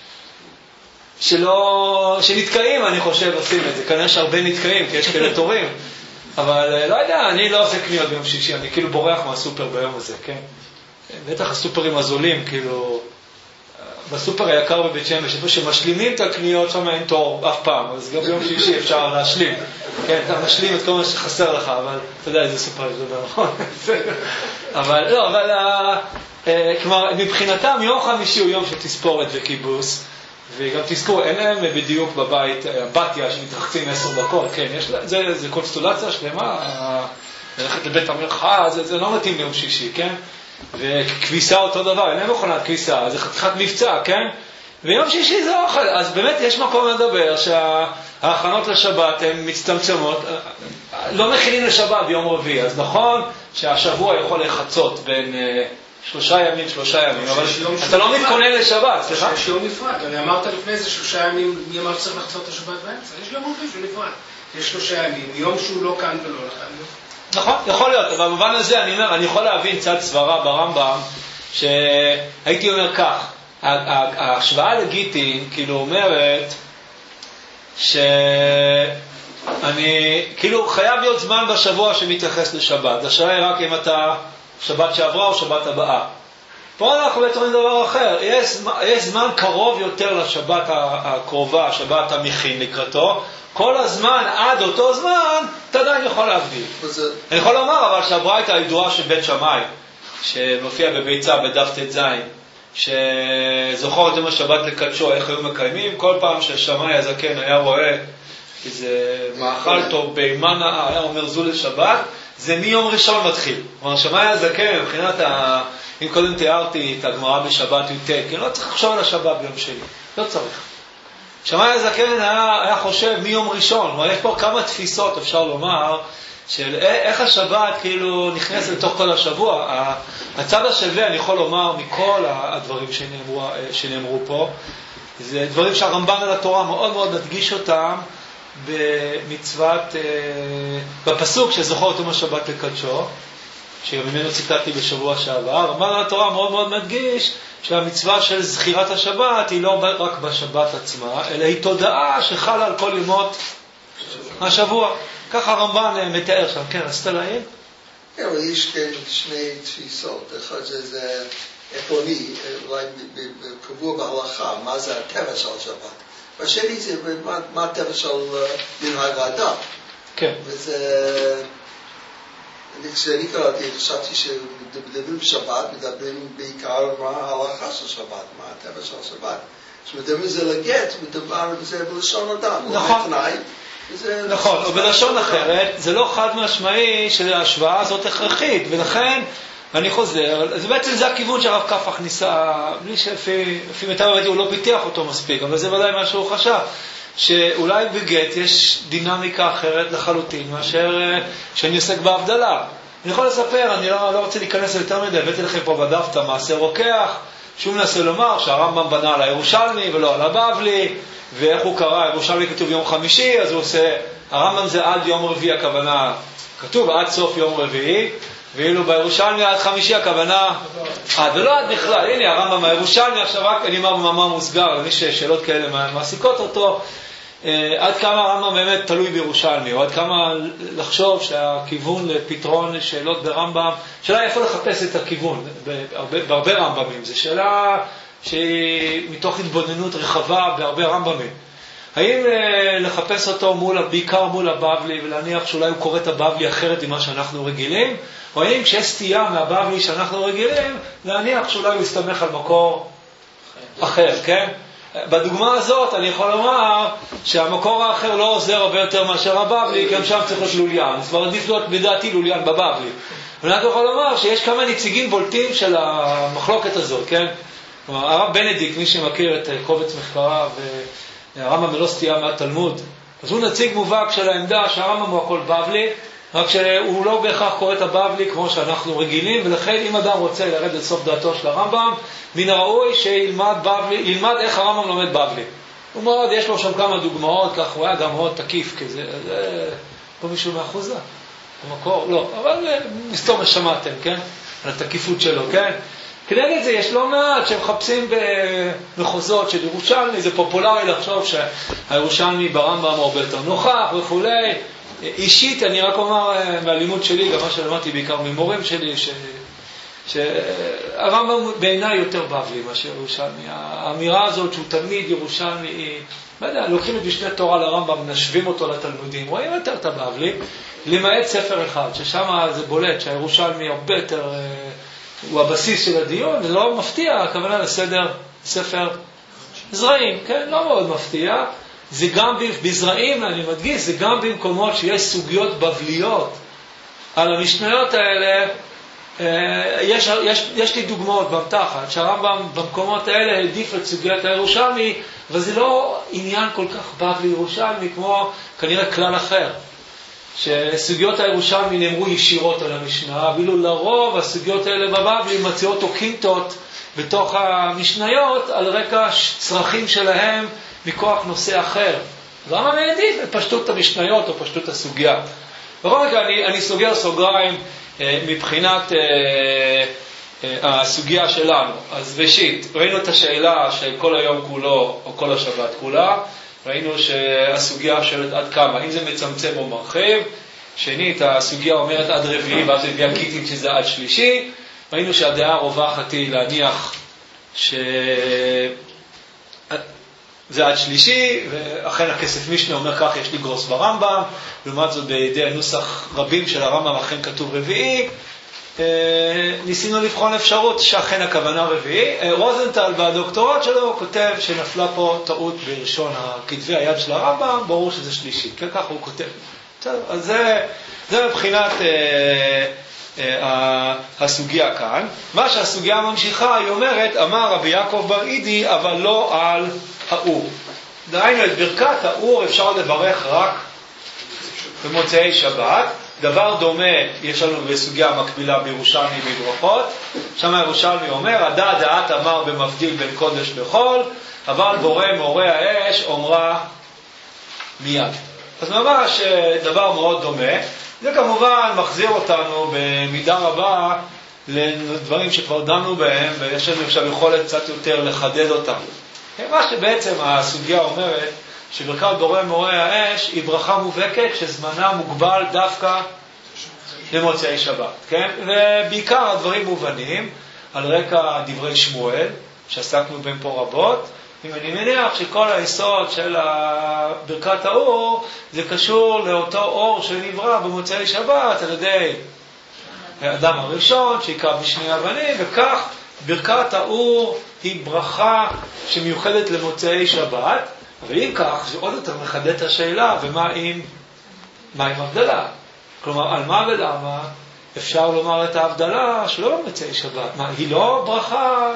שנתקעים, אני חושב, עושים את זה. כנראה שהרבה נתקעים, כי יש כאלה תורים. אבל לא יודע, אני לא עושה קניות ביום שישי, אני כאילו בורח מהסופר ביום הזה, כן? בטח הסופרים הזולים, כאילו, בסופר היקר בבית שמש, איפה שמשלימים את הקניות, שם אין תור אף פעם, אז גם ביום שישי אפשר להשלים. כן, אתה משלים את כל מה שחסר לך, אבל אתה יודע איזה סופר יש לדבר, נכון? אבל לא, כלומר, מבחינתם יום חמישי הוא יום של תספורת וכיבוס, וגם תזכור, אין להם בדיוק בבית בתיה שמתרחצים 10 דקות, כן, זה קונסטולציה שלמה, ללכת לבית המלאכה, זה לא מתאים ליום שישי, כן? וכביסה אותו דבר, אין להם מכונת כביסה, זה חתיכת מבצע, כן? ויום שישי זה אוכל, אז באמת יש מקום לדבר שההכנות לשבת הן מצטמצמות, לא מכינים לשבת ביום רביעי, אז נכון שהשבוע יכול לחצות בין 3 ימים, אבל אתה לא מתכונן לשבת, סליחה? יש יום נפרד, אני אמרת לפני זה 3 ימים, מי אמר שצריך לחצות את השבת באמצע? יש יום רביעי שהוא נפרד, יש 3 ימים, יום שהוא לא כאן ולא לכאן. נכון, יכול להיות, אבל במובן הזה אני אומר, אני יכול להבין צד סברה ברמב"ם, שהייתי אומר כך, ההשוואה לגיטין כאילו אומרת שאני כאילו חייב להיות זמן בשבוע שמתייחס לשבת, השאלה היא רק אם אתה שבת שעברה או שבת הבאה. פה אנחנו בטוחים דבר אחר, יש זמן קרוב יותר לשבת הקרובה, שבת המכין לקראתו, כל הזמן עד אותו זמן אתה עדיין יכול להגדיל. אני יכול לומר אבל שהברייתא הידועה של בית שמאי, שמופיע בביצה בדף ט"ז, שזוכר את יום השבת לקדשו, איך היו מקיימים, כל פעם ששמאי הזקן היה רואה איזה מאכל טוב בהמה נאה, היה אומר זו לשבת, זה מיום ראשון מתחיל. כלומר, שמאי הזקן, מבחינת אם קודם תיארתי את הגמרא בשבת י"ט, כי לא צריך לחשוב על השבת ביום שני, לא צריך. שמאי הזקן היה חושב מיום ראשון, כלומר, יש פה כמה תפיסות, אפשר לומר, של איך השבת כאילו נכנס לתוך כל השבוע. הצד השווה, אני יכול לומר, מכל הדברים שנאמרו פה, זה דברים שהרמב"ן על התורה מאוד מאוד מדגיש אותם במצוות, בפסוק שזוכר את יום השבת לקדשו, שגם ממנו ציטטתי בשבוע שעבר. הרמב"ן על התורה מאוד מאוד מדגיש שהמצווה של זכירת השבת היא לא רק בשבת עצמה, אלא היא תודעה שחלה על כל ימות השבוע. ככה הרמב"ן מתאר שם. כן, רצית להעיר? כן, אבל יש כאן שני תפיסות. אחד זה עקרוני, אולי קבוע בהלכה, מה זה הטבע של שבת. והשני זה מה הטבע של מנהג האדם. כן. וזה, כשאני קראתי, חשבתי שמדברים בשבת, מדברים בעיקר מה ההלכה של שבת, מה הטבע של שבת. כשמדברים בזה לגט, מדברים בזה בלשון אדם. נכון. נכון, ובלשון אחרת, זה לא חד משמעי שההשוואה הזאת הכרחית, ולכן, אני חוזר, אז בעצם זה הכיוון שהרב כפח ניסה, בלי שלפי מיטב הבנתי הוא לא פיתח אותו מספיק, אבל זה ודאי מה שהוא חשב, שאולי בגט יש דינמיקה אחרת לחלוטין, מאשר שאני עוסק בהבדלה. אני יכול לספר, אני לא רוצה להיכנס יותר מדי, הבאתי לכם פה בדף את המעשה רוקח, שהוא מנסה לומר שהרמב"ם בנה על הירושלמי ולא על הבבלי, ואיך הוא קרא, ירושלמי כתוב יום חמישי, אז הוא עושה, הרמב"ם זה עד יום רביעי הכוונה, כתוב עד סוף יום רביעי, ואילו בירושלמי עד חמישי הכוונה, ולא עד בכלל, הנה הרמב"ם הירושלמי, עכשיו רק אני אומר במאמר מוסגר, למי ששאלות כאלה מעסיקות אותו, עד כמה הרמב"ם באמת תלוי בירושלמי, או עד כמה לחשוב שהכיוון לפתרון שאלות ברמב"ם, שאלה איפה לחפש את הכיוון, בהרבה רמב"מים, זו שאלה שהיא מתוך התבוננות רחבה בהרבה רמב"מים. האם לחפש אותו בעיקר מול הבבלי ולהניח שאולי הוא קורא את הבבלי אחרת ממה שאנחנו רגילים, או האם כשיש סטייה מהבבלי שאנחנו רגילים, להניח שאולי הוא יסתמך על מקור אחר, כן? בדוגמה הזאת אני יכול לומר שהמקור האחר לא עוזר הרבה יותר מאשר הבבלי, כי גם שם צריך להיות לוליין. אז כבר עדיף להיות בדעתי לוליין בבבלי. אבל אני יכול לומר שיש כמה נציגים בולטים של המחלוקת הזאת, כן? כלומר, הרב בנדיקט, מי שמכיר את קובץ מחקריו, הרמב"ם מלא סטייה מהתלמוד, אז הוא נציג מובהק של העמדה שהרמב"ם הוא הכל בבלי, רק שהוא לא בהכרח קורא את הבבלי כמו שאנחנו רגילים, ולכן אם אדם רוצה לרדת לסוף דעתו של הרמב"ם, מן הראוי שילמד בבלי, ילמד איך הרמב"ם לומד בבלי. הוא מאוד, יש לו שם כמה דוגמאות, כך הוא היה גם מאוד תקיף כזה, לא מישהו מאחוזה, המקור, לא, אבל מסתום משמעתם, כן? על התקיפות שלו, כן? כנגד זה יש לא מעט שמחפשים במחוזות של ירושלמי, זה פופולרי לחשוב שהירושלמי ברמב"ם הרבה יותר נוכח וכולי. אישית אני רק אומר מהלימוד שלי, גם מה שלמדתי בעיקר ממורים שלי, שהרמב"ם בעיניי יותר בבלי מאשר ירושלמי. האמירה הזאת שהוא תלמיד ירושלמי היא, לא יודע, לוקחים את משנה תורה לרמב"ם, נשווים אותו לתלמודים, רואים יותר את הבבלי, למעט ספר אחד, ששם זה בולט, שהירושלמי הרבה יותר, הוא הבסיס של הדיון, זה לא מפתיע, הכוונה ספר זרעים, כן, לא מאוד מפתיע, זה גם בזרעים, אני מדגיש, זה גם במקומות שיש סוגיות בבליות על המשניות האלה, יש לי דוגמאות במתחת, שהרמב"ם במקומות האלה העדיף את סוגיית הירושלמי, אבל זה לא עניין כל כך בבלי ירושלמי כמו כנראה כלל אחר, שסוגיות הירושלמי נאמרו ישירות על המשנה, ואילו לרוב הסוגיות האלה בבבלי מציעות או קינטות בתוך המשניות על רקע צרכים שלהם מכוח נושא אחר. למה מעדיף את פשטות המשניות או פשטות הסוגיה? בכל מקרה אני סוגר סוגריים מבחינת הסוגיה שלנו. אז ראשית, ראינו את השאלה של כל היום כולו או כל השבת כולה, ראינו שהסוגיה שואלת עד כמה, אם זה מצמצם או מרחיב. שנית, הסוגיה אומרת עד רביעי, ואז זה הביאה קיטין שזה עד שלישי. ראינו שהדעה הרווחת היא להניח שזה עד שלישי, ואכן הכסף משנה אומר כך, יש לי גרוס ברמב"ם, לעומת זאת בידי הנוסח רבים של הרמב"ם אכן כתוב רביעי. ניסינו לבחון אפשרות שאכן הכוונה רביעי. רוזנטל בדוקטורט שלו כותב שנפלה פה טעות בראשון כתבי היד של הרמב"ם, ברור שזה שלישי, כן, ככה הוא כותב. אז זה מבחינת הסוגיה כאן. מה שהסוגיה ממשיכה, היא אומרת, אמר רבי יעקב בר אידי, אבל לא על האור. דהיינו, את ברכת האור אפשר לברך רק במוצאי שבת. דבר דומה יש לנו בסוגיה מקבילה בירושלמי בברכות. שם הירושלמי אומר, הדע דעת אמר במבדיל בין קודש לחול, אבל בורא מורה האש אומרה מיד. אז ממש דבר מאוד דומה. זה כמובן מחזיר אותנו במידה רבה לדברים שכבר דנו בהם, ויש לנו עכשיו יכולת קצת יותר לחדד אותם. מה שבעצם הסוגיה אומרת, שברכת בורא מורה האש היא ברכה מובהקת שזמנה מוגבל דווקא למוצאי שבת, כן? ובעיקר הדברים מובנים על רקע דברי שמואל, שעסקנו בהם פה רבות, ואני מניח שכל היסוד של ברכת האור זה קשור לאותו אור שנברא במוצאי שבת על ידי האדם הראשון שיקרא בשני אבנים, וכך ברכת האור היא ברכה שמיוחדת למוצאי שבת. אבל אם כך, זה עוד יותר מחדד את השאלה, ומה עם הבדלה? כלומר, על מה ולמה אפשר לומר את ההבדלה שלא במוצאי שבת? מה, היא לא ברכה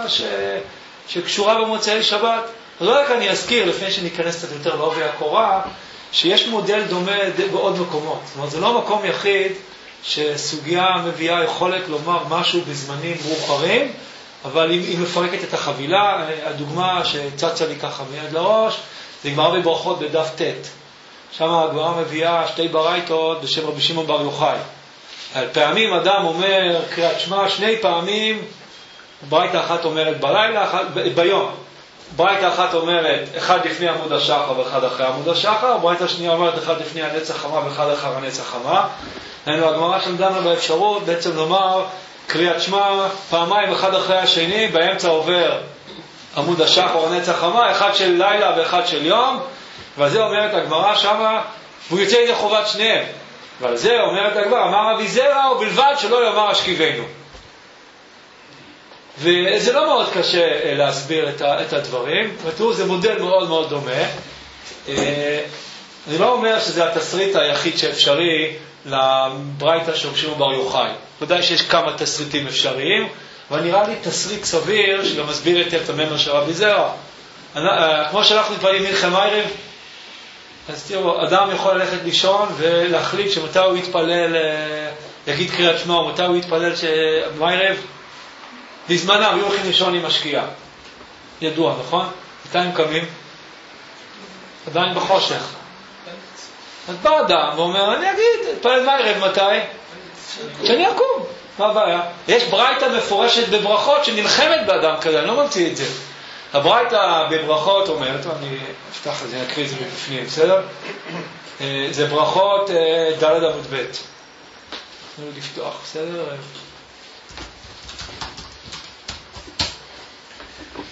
שקשורה במוצאי שבת? אז רק אני אזכיר, לפני שניכנס קצת יותר לעובי הקורה, שיש מודל דומה בעוד מקומות. זאת אומרת, זה לא מקום יחיד שסוגיה מביאה יכולת לומר משהו בזמנים מאוחרים, אבל היא מפרקת את החבילה. הדוגמה שצצה לי ככה מיד לראש, זה גמרא בברכות בדף ט'. שם הגמרא מביאה שתי ברייתות בשם רבי שמעון בר יוחאי. על פעמים אדם אומר קריאת שמע, שני פעמים, ברייתא אחת אומרת בלילה, ביום. ברייתא אחת אומרת אחד לפני עמוד השחר ואחד אחרי עמוד השחר, ברייתא שנייה אומרת אחד לפני הנץ החמה ואחד אחר הנץ החמה. הגמרא שם דנה באפשרות בעצם לומר קריאת שמע פעמיים אחד אחרי השני, באמצע עובר עמוד השחר או הנץ החמה, אחד של לילה ואחד של יום, ועל זה אומרת הגמרא שמה, והוא יוצא ידי חובת שניהם. ועל זה אומרת הגמרא, אמר רבי זרע ובלבד שלא יאמר השכיבנו. וזה לא מאוד קשה להסביר את הדברים, ותראו, זה מודל מאוד מאוד דומה. אני לא אומר שזה התסריט היחיד שאפשרי לברייתא של רבי שמעון בר יוחאי. ודאי שיש כמה תסריטים אפשריים, אבל נראה לי תסריט סביר שגם מסביר היטב את הממר של רבי זרע. כמו שאנחנו מתפללים מלחם ערב, אז תראו, אדם יכול ללכת לישון ולהחליט שמתי הוא יתפלל, יגיד קריאת שמע, ומתי הוא יתפלל מערב, בזמנם היו הולכים לישון עם השקיעה. ידוע, נכון? מתי הם קמים? עדיין בחושך. אז בא אדם ואומר, אני אגיד, תפלל מערב מתי? שאני אקום. מה הבעיה? יש ברייתא מפורשת בברכות שנלחמת באדם כזה, אני לא ממציא את זה. הברייתא בברכות אומרת, אני אפתח את זה, אקריא את זה מבפנים, בסדר? זה ברכות ד' עמוד ב'. תנו לי לפתוח, בסדר?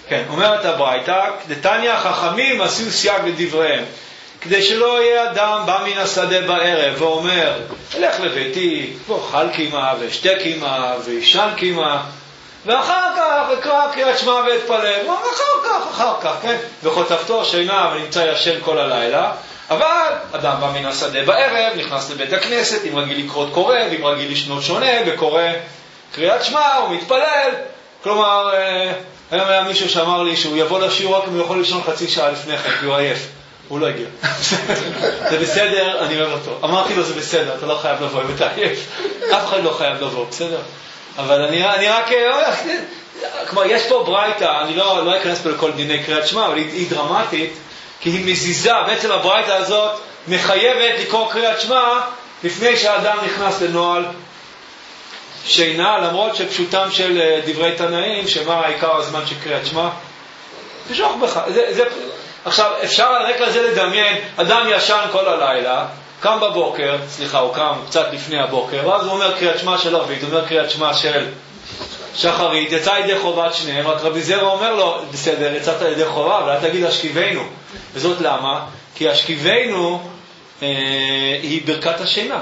כן, אומרת הברייתא, דתניא חכמים עשו סייג לדבריהם, כדי שלא יהיה אדם בא מן השדה בערב ואומר, אלך לביתי, ואוכל קימה, ואשתה קימה, וישן קימה, ואחר כך אקרא קריאת שמע ואתפלל, אחר כך, כן? וחוטפתו שינה ונמצא ישן כל הלילה, אבל אדם בא מן השדה בערב, נכנס לבית הכנסת, אם רגיל לקרוא קורא, ואם רגיל לשנות שונה, וקורא קריאת שמע, הוא מתפלל. כלומר, היום היה מישהו שאמר לי שהוא יבוא לשיעור רק אם הוא יכול לישון חצי שעה לפני כן, כי הוא עייף. הוא לא הגיע. זה בסדר, אני אוהב אותו. אמרתי לו, זה בסדר, אתה לא חייב לבוא אם אתה עייף. אף אחד לא חייב לבוא, בסדר? אבל אני רק... כלומר, יש פה ברייתא, אני לא אכנס פה לכל דיני קריאת שמע, אבל היא דרמטית, כי היא מזיזה, בעצם הברייתא הזאת מחייבת לקרוא קריאת שמע לפני שהאדם נכנס לנוהל שינה, למרות שפשוטם של דברי תנאים, שמה העיקר הזמן של קריאת שמע? תשוך בך. עכשיו, אפשר על רקע זה לדמיין, אדם ישן כל הלילה, קם בבוקר, הוא קם קצת לפני הבוקר, ואז הוא אומר קריאת שמע של ערבית, הוא אומר קריאת שמע של שחרית, יצא ידי חובת שניהם, רק רבי זרע אומר לו, בסדר, יצאת ידי חובה, אבל אל תגיד השכיבנו. וזאת למה? כי השכיבנו היא ברכת השינה.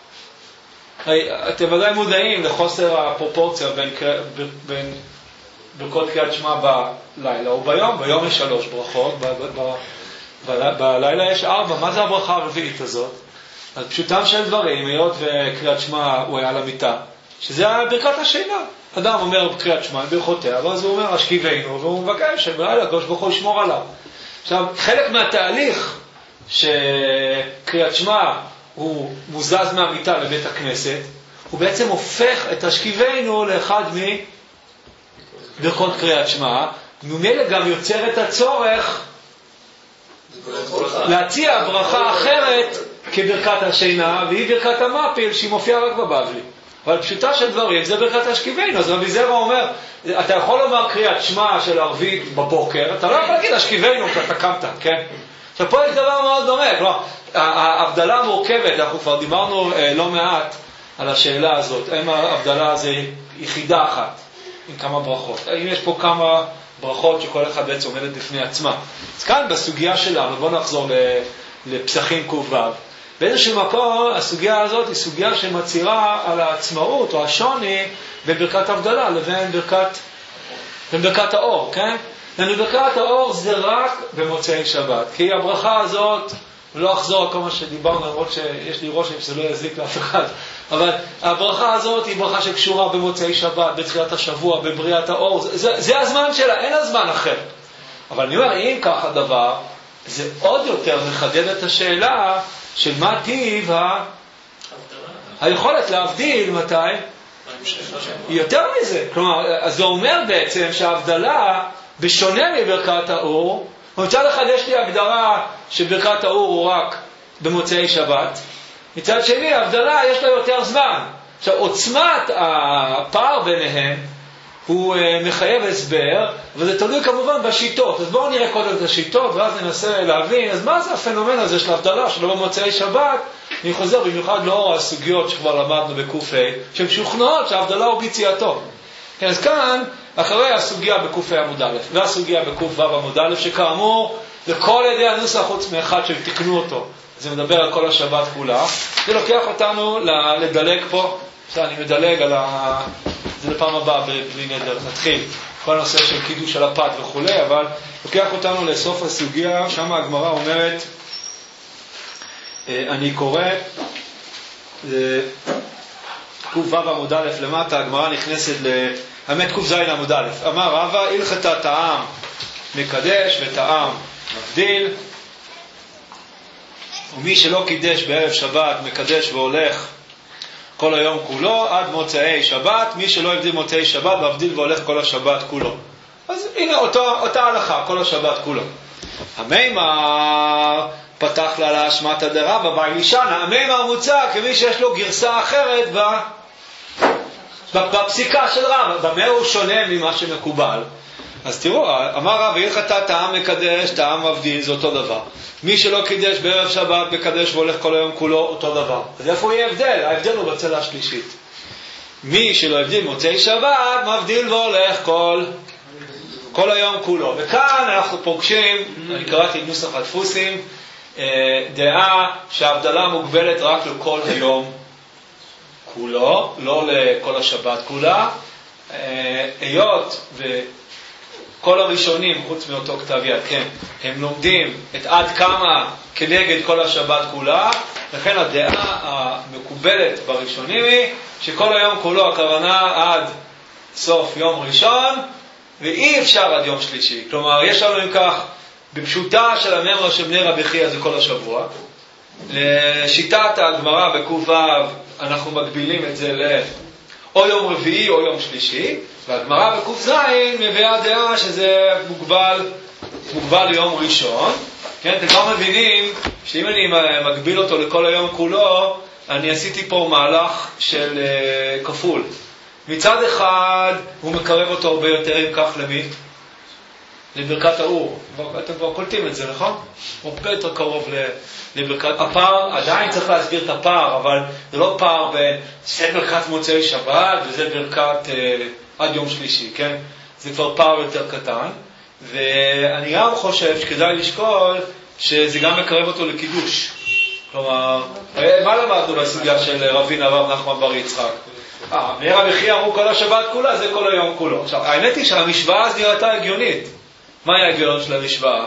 אתם ודאי מודעים לחוסר הפרופורציה בין ברכות קריאת שמע בלילה או ביום. ביום יש 3 ברכות, בלילה יש 4. מה זה הברכה הרביעית הזאת? אז פשוטם של דברים, היות וקריאת שמע הוא היה למיטה, שזה ברכת השינה. אדם אומר קריאת שמע ברכותיה, ואז הוא אומר השכיבנו, והוא מבקש שבלילה הקדוש ברוך הוא ישמור עליו. עכשיו, חלק מהתהליך שקריאת שמע הוא מוזז מהמיטה לבית הכנסת, הוא בעצם הופך את השכיבנו לאחד מברכות קריאת שמע, וממילא גם יוצר את הצורך להציע ברכה אחרת כברכת השינה, והיא ברכת המפיל שהיא מופיעה רק בבבלי. אבל פשוטה של דברים זה ברכת השכיבנו. אז רבי זרע אומר, אתה יכול לומר קריאת שמע של ערבית בבוקר, אתה לא יכול להגיד השכיבנו כשאתה קמת, כן? עכשיו פה יש דבר מאוד דומה, כלומר, ההבדלה מורכבת, אנחנו כבר דיברנו לא מעט על השאלה הזאת, האם ההבדלה זה יחידה אחת עם כמה ברכות, האם יש פה כמה ברכות שכל אחד בעצם עומדת לפני עצמה. אז כאן בסוגיה שלנו, בואו נחזור לפסחים ק"ו. באיזשהו מקום הסוגיה הזאת היא סוגיה שמצהירה על העצמאות או השוני בין ברכת הבדלה לבין ברכת האור, כן? ברכת האור זה רק במוצאי שבת, כי הברכה הזאת, לא אחזור על כל מה שדיברנו, למרות שיש לי רושם שזה לא יזיק לאף אחד, אבל הברכה הזאת היא ברכה שקשורה במוצאי שבת, בתחילת השבוע, בבריאת האור, זה הזמן שלה, אין הזמן אחר. אבל אני אומר, אם כך הדבר, זה עוד יותר מחדד את השאלה של מה טיב היכולת להבדיל מתי? יותר מזה. כלומר, אז זה אומר בעצם שההבדלה, בשונה מברכת האור, מצד אחד יש לי הגדרה שברכת האור הוא רק במוצאי שבת, מצד שני ההבדלה יש לה יותר זמן. עכשיו, עוצמת הפער ביניהם הוא מחייב הסבר, וזה תלוי כמובן בשיטות. אז בואו נראה קודם את השיטות, ואז ננסה להבין, אז מה זה הפנומן הזה של ההבדלה שלא במוצאי שבת? אני חוזר במיוחד לאור הסוגיות שכבר למדנו בק"ה, שהן משוכנעות שההבדלה הוא ביציאתו. כן, אז כאן, אחרי הסוגיה בק"ה עמוד א', והסוגיה בק"ו עמוד א', שכאמור, לכל ידי הנוסח חוץ מאחד שתקנו אותו, זה מדבר על כל השבת כולה, זה לוקח אותנו לדלג פה, אני מדלג על זה לפעם הבאה בלי נדר, נתחיל כל הנושא של קידוש על הפת וכו', אבל לוקח אותנו לסוף הסוגיה, שם הגמרא אומרת, אני קורא, ק"ו עמוד א' למטה, הגמרא נכנסת האמת ק"ז עמוד א', אמר רבא, הלכתה טעם מקדש וטעם מבדיל, ומי שלא קידש בערב שבת מקדש והולך כל היום כולו עד מוצאי שבת, מי שלא הבדיל מוצאי שבת מבדיל והולך כל השבת כולו. אז הנה אותה הלכה, כל השבת כולו. המימר פתח לה להשמטה דרבא בעילישנה, המימר מוצא כמי שיש לו גרסה אחרת בפסיקה של רבא, במה הוא שונה ממה שמקובל. אז תראו, אמר רבא, הלכתה טעם מקדש, טעם מבדיל, זה אותו דבר. מי שלא קידש בערב שבת מקדש והולך כל היום כולו, אותו דבר. אז איפה יהיה הבדל? ההבדל הוא בצלע השלישית. מי שלא הבדיל מוצאי שבת מבדיל והולך כל כל היום כולו. וכאן אנחנו פוגשים, אני קראתי את נוסח הדפוסים, דעה שההבדלה מוגבלת רק לכל היום כולו, לא לכל השבת כולה. היות וכל הראשונים, חוץ מאותו כתב יד, כן, הם לומדים את עד כמה כנגד כל השבת כולה, לכן הדעה המקובלת בראשונים היא שכל היום כולו הכוונה עד סוף יום ראשון, ואי אפשר עד יום שלישי. כלומר, יש לנו אם כך, בפשוטה של הממרה של בני רבי חייא זה כל השבוע. לשיטת הגמרא בק"ו אנחנו מגבילים את זה או יום רביעי או יום שלישי, והגמרא בק"ז מביאה דעה שזה מוגבל ליום ראשון. כן, אתם כבר מבינים שאם אני מגביל אותו לכל היום כולו, אני עשיתי פה מהלך של כפול. מצד אחד הוא מקרב אותו הרבה יותר, אם כך למי? לברכת האור. אתם כבר קולטים את זה, נכון? הוא הרבה יותר קרוב לברכת הפער. עדיין צריך להסביר את הפער, אבל זה לא פער בין זה ברכת מוצאי שבת וזה ברכת עד יום שלישי, כן? זה כבר פער יותר קטן. ואני גם חושב שכדאי לשקול שזה גם מקרב אותו לקידוש. כלומר, מה למדנו בסוגיה של רבין הרב נחמן בר יצחק? בני רבי חייא אמרו כל השבת כולה, זה כל היום כולו. עכשיו, האמת היא שהמשוואה אז נראתה הגיונית. מה היה ההגיון של המשוואה?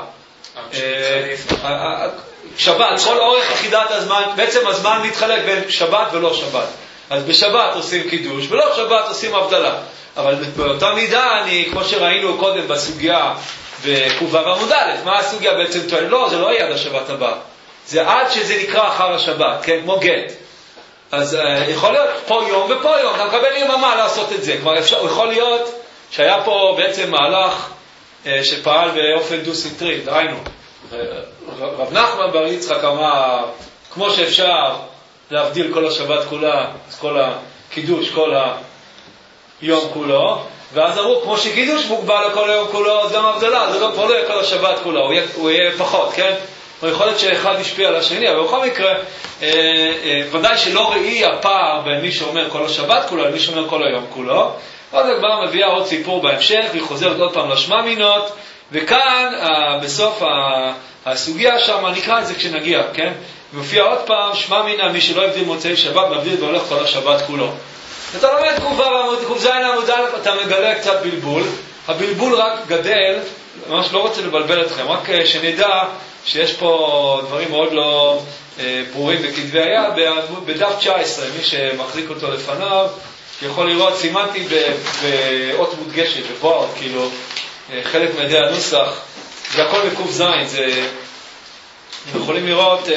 שבת, כל אורך יחידת הזמן, בעצם הזמן מתחלק בין שבת ולא שבת. אז בשבת עושים קידוש, ולא שבת עושים הבדלה. אבל באותה מידה, כמו שראינו קודם בסוגיה בק"ו עמוד א', מה הסוגיה בעצם טוענת? לא, זה לא יהיה עד השבת הבא. זה עד שזה נקרא אחר השבת, כן? כמו גט. אז יכול להיות פה יום ופה יום, אתה מקבל יממה לעשות את זה. כבר יכול להיות שהיה פה בעצם מהלך שפעל באופן דו-סטרי, דהיינו. רב נחמן בר יצחק אמר, כמו שאפשר להבדיל כל השבת כולה, אז כל הקידוש, כל היום כולו, ואז אמרו, כמו שקידוש מוגבל לכל היום כולו, אז גם הבדלה, זה לא כבר לא יהיה כל השבת כולה, הוא יהיה פחות, כן? יכול להיות שאחד ישפיע על השני, אבל בכל מקרה, ודאי שלא ראי הפער בין מי שאומר כל השבת כולה למי שאומר כל היום כולו. עוד כבר מביאה עוד סיפור בהמשך, והיא חוזרת עוד פעם לשממינות, וכאן בסוף הסוגיה שם, נקרא את זה כשנגיע, כן? מופיע עוד פעם, שממינה, מי שלא הבדיל מוצאי שבת, מבדיל והולך כל השבת כולו. אתה לומד ק"ז עמוד א', אתה מגלה קצת בלבול, הבלבול רק גדל, ממש לא רוצה לבלבל אתכם, רק שנדע שיש פה דברים מאוד לא ברורים בכתבי היד. בדף 19, מי שמחזיק אותו לפניו, יכול לראות, סימנתי באות מודגשת, בבוער, כאילו, חלק מידי הנוסח, זה הכל בק"ז, זה, יכולים לראות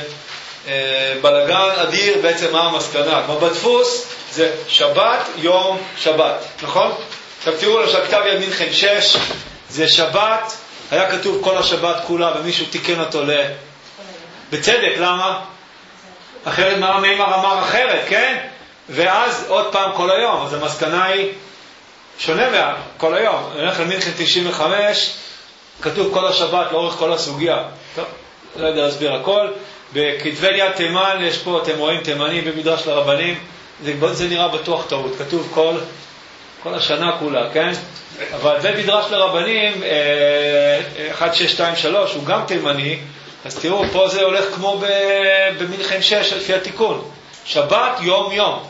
בלגן אדיר בעצם מה המסקנה. כמו בדפוס, זה שבת, יום, שבת, נכון? עכשיו תראו לו שהכתב יד מינכן 6, זה שבת, היה כתוב כל השבת כולה, ומישהו תיקן אותו בצדק, למה? אחרת מה מימר אמר אחרת, כן? ואז עוד פעם כל היום, אז המסקנה היא שונה כל היום. נלך למינכן 95, כתוב כל השבת לאורך כל הסוגיה. טוב, לא יודע להסביר הכל. בכתבי יד תימן, יש פה, אתם רואים תימנים במדרש לרבנים, זה נראה בטוח טעות, כתוב כל השנה כולה, כן? אבל זה מדרש לרבנים, 1623, הוא גם תימני, אז תראו, פה זה הולך כמו במינכן 6, לפי התיקון. שבת, יום, יום.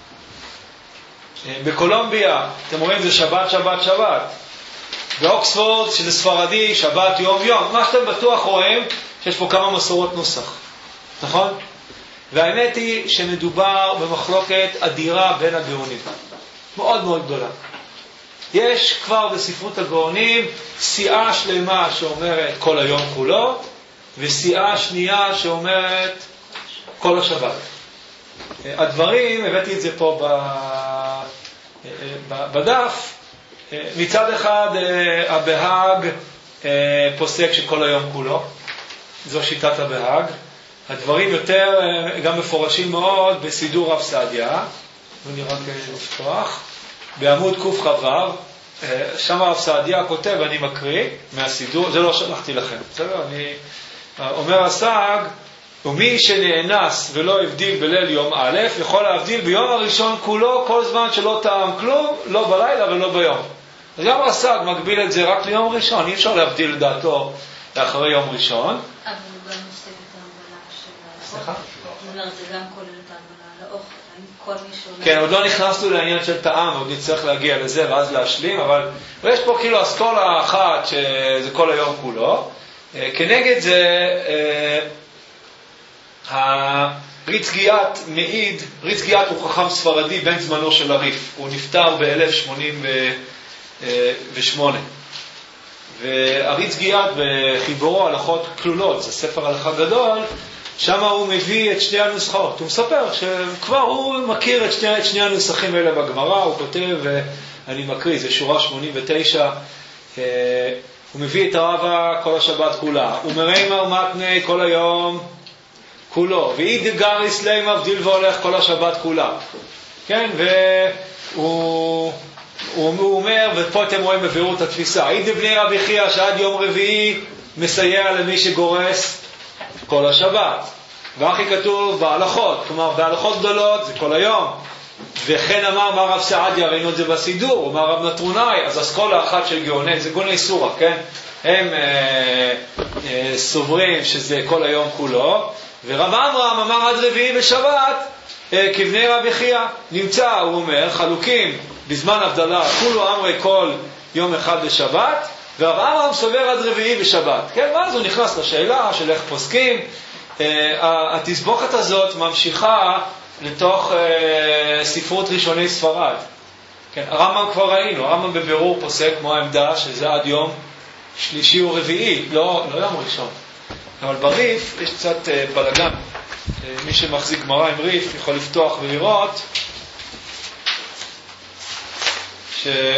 בקולומביה, אתם רואים, זה שבת, שבת, שבת. באוקספורד, שזה ספרדי, שבת, יום, יום. מה שאתם בטוח רואים, שיש פה כמה מסורות נוסח. נכון? והאמת היא שמדובר במחלוקת אדירה בין הגאונים. מאוד מאוד גדולה. יש כבר בספרות הגאונים סיעה שלמה שאומרת כל היום כולו, וסיעה שנייה שאומרת כל השבת. הדברים, הבאתי את זה פה בדף, מצד אחד הבהאג פוסק שכל היום כולו, זו שיטת הבהאג. הדברים יותר גם מפורשים מאוד בסידור רב סעדיה, ואני רק לפתוח, בעמוד קכ"ו, שם רב סעדיה כותב, אני מקריא מהסידור, זה לא שלחתי לכם, בסדר? אני אומר הסאג, ומי שנאנס ולא הבדיל בליל יום א', יכול להבדיל ביום הראשון כולו כל זמן שלא טעם כלום, לא בלילה ולא ביום. אז גם רס"ג מגביל את זה רק ליום ראשון, אי אפשר להבדיל לדעתו לאחרי יום ראשון. אבל הוא גם עושה את ההגבלה של סליחה? הוא אומר, זה גם כולל את ההגבלה על האוכל, כל מי שאומר... כן, עוד לא נכנסנו לעניין של טעם, עוד נצטרך להגיע לזה ואז להשלים, אבל יש פה כאילו אסכולה אחת שזה כל היום כולו. כנגד זה, ריץ גיאת מעיד, ריץ גיאת הוא חכם ספרדי בן זמנו של הריף, הוא נפטר ב-1088. והריץ גיאת בחיבורו הלכות כלולות, זה ספר הלכה גדול, שם הוא מביא את שתי הנוסחות. הוא מספר שכבר הוא מכיר את שני הנוסחים האלה בגמרא, הוא כותב, ואני מקריא, זה שורה 89, הוא מביא את הרבה כל השבת כולה, ומרימר מתני כל היום כולו, ואיד גריס לי מבדיל והולך כל השבת כולה. כן, והוא אומר, ופה אתם רואים בבירות התפיסה, איד בני רבי חייא שעד יום רביעי מסייע למי שגורס כל השבת. ואחי כתוב בהלכות, כלומר בהלכות גדולות זה כל היום. וכן אמר מה רב סעדיה, ראינו את זה בסידור, אמר רב נטרונאי, אז אסכולה אחת של גאוני, זה גאוני סורה, כן? הם סוברים שזה כל היום כולו, ורב עמרם אמר עד רביעי בשבת, כבני רבי חייא. נמצא, הוא אומר, חלוקים בזמן הבדלה, כולו אמרי כל יום אחד בשבת, ורב עמרם סובר עד רביעי בשבת. כן, ואז הוא נכנס לשאלה של איך פוסקים. התסבוכת הזאת ממשיכה לתוך ספרות ראשוני ספרד. כן, הרמב"ם כבר ראינו, הרמב"ם בבירור פוסק כמו העמדה שזה עד יום שלישי או רביעי, לא יום ראשון. אבל בריף יש קצת בלגן. מי שמחזיק גמרא עם ריף יכול לפתוח ולראות שזה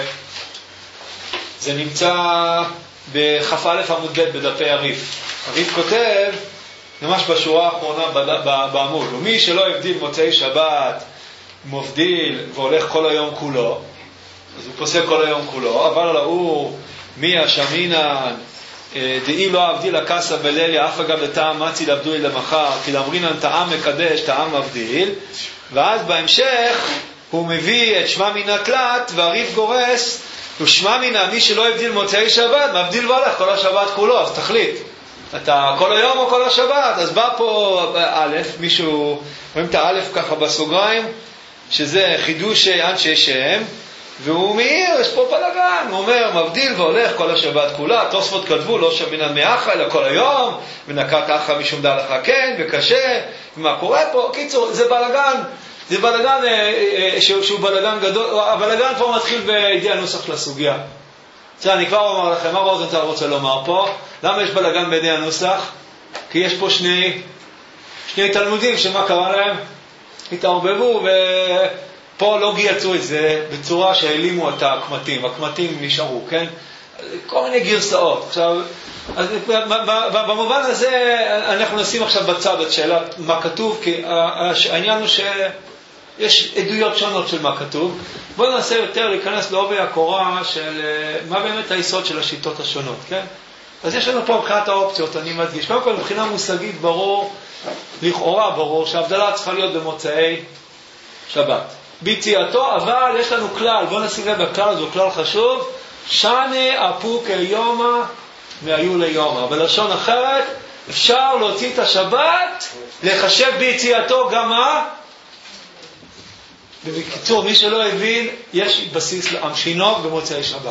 נמצא בכ"א עמוד ב' בדפי הריף. הריף כותב ממש בשורה האחרונה בעמוד, ומי שלא הבדיל מוצאי שבת, מבדיל והולך כל היום כולו, אז הוא פוסק כל היום כולו, אבל הוא מי השמינן דאי לא הבדיל הקסה בלליה אף אגב לטעם מצי לבדוי למחר כי לאמרינן טעם מקדש טעם מבדיל. ואז בהמשך הוא מביא את שמע מן התלת והריף גורס ושמע מן מי שלא הבדיל מוצאי שבת מבדיל והולך כל השבת כולו. אז תחליט אתה כל היום או כל השבת. אז בא פה א', מישהו רואים את הא' ככה בסוגריים שזה חידוש אנשי שם, והוא מאיר, יש פה בלגן, הוא אומר, מבדיל והולך כל השבת כולה, תוספות כתבו, לא שמינן מאחה, אלא כל היום, ונקת אחא משום דע לך כן, וקשה, ומה קורה פה, קיצור, זה בלגן שהוא בלגן גדול, הבלגן כבר מתחיל בידי הנוסח של הסוגיה. אני כבר אומר לכם, מה רוזנטל רוצה לומר פה? למה יש בלגן בידי הנוסח? כי יש פה שני תלמודים, שמה קרה להם? התערבבו פה לא גייצו את זה בצורה שהעלימו את הקמטים נשארו, כן? כל מיני גרסאות. עכשיו, אז במובן הזה אנחנו נשים עכשיו בצד את שאלת מה כתוב, כי העניין הוא שיש עדויות שונות של מה כתוב. בואו ננסה יותר להיכנס לעובי הקורה של מה באמת היסוד של השיטות השונות, כן? אז יש לנו פה מבחינת האופציות, אני מדגיש. קודם כל, מבחינה מושגית ברור, לכאורה ברור, שההבדלה צריכה להיות במוצאי שבת. ביציאתו, אבל יש לנו כלל, בואו נשים לב בכלל, זה כלל חשוב, שנה אפוק יומא מהיו ליומא. בלשון אחרת, אפשר להוציא את השבת, לחשב ביציאתו גם מה? ובקיצור, מי שלא הבין, יש בסיס להמשינוב במוצאי שבת.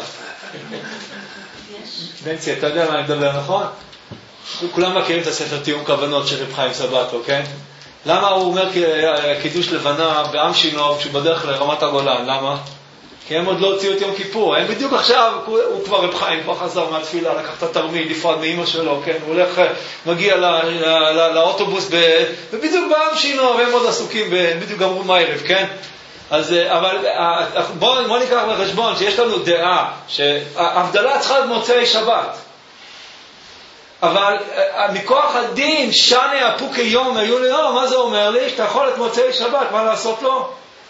בנצי, אתה יודע מה אני מדבר, נכון? כולם מכירים את הספר תיאום כוונות של רב חיים סבתו, כן? למה הוא אומר קידוש לבנה בעם שינוב כשהוא בדרך לרמת הגולן? למה? כי הם עוד לא הוציאו את יום כיפור. הם בדיוק עכשיו, הוא כבר רב חיים, כבר חזר מהתפילה, לקח את התרמיל, נפרד מאמא שלו, כן? הוא הולך, מגיע לאוטובוס, ובדיוק בעם שינוב, הם עוד עסוקים, בדיוק גמרו מהערב, כן? אז, אבל בואו ניקח בחשבון שיש לנו דעה שההבדלה צריכה להיות מוצאי שבת. אבל מכוח הדין שנה אפוק יום היו ליום, מה זה אומר לי? שאתה יכול את מוצאי שבת, מה לעשות לו?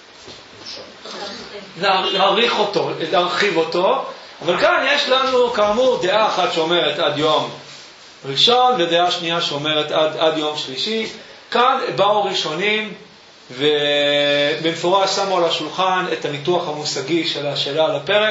להאריך אותו, להרחיב אותו. אבל כאן יש לנו כאמור דעה אחת שאומרת עד יום ראשון, ודעה שנייה שאומרת עד יום שלישי. כאן באו ראשונים ובמפורש שמו על השולחן את הניתוח המושגי של השאלה על הפרק,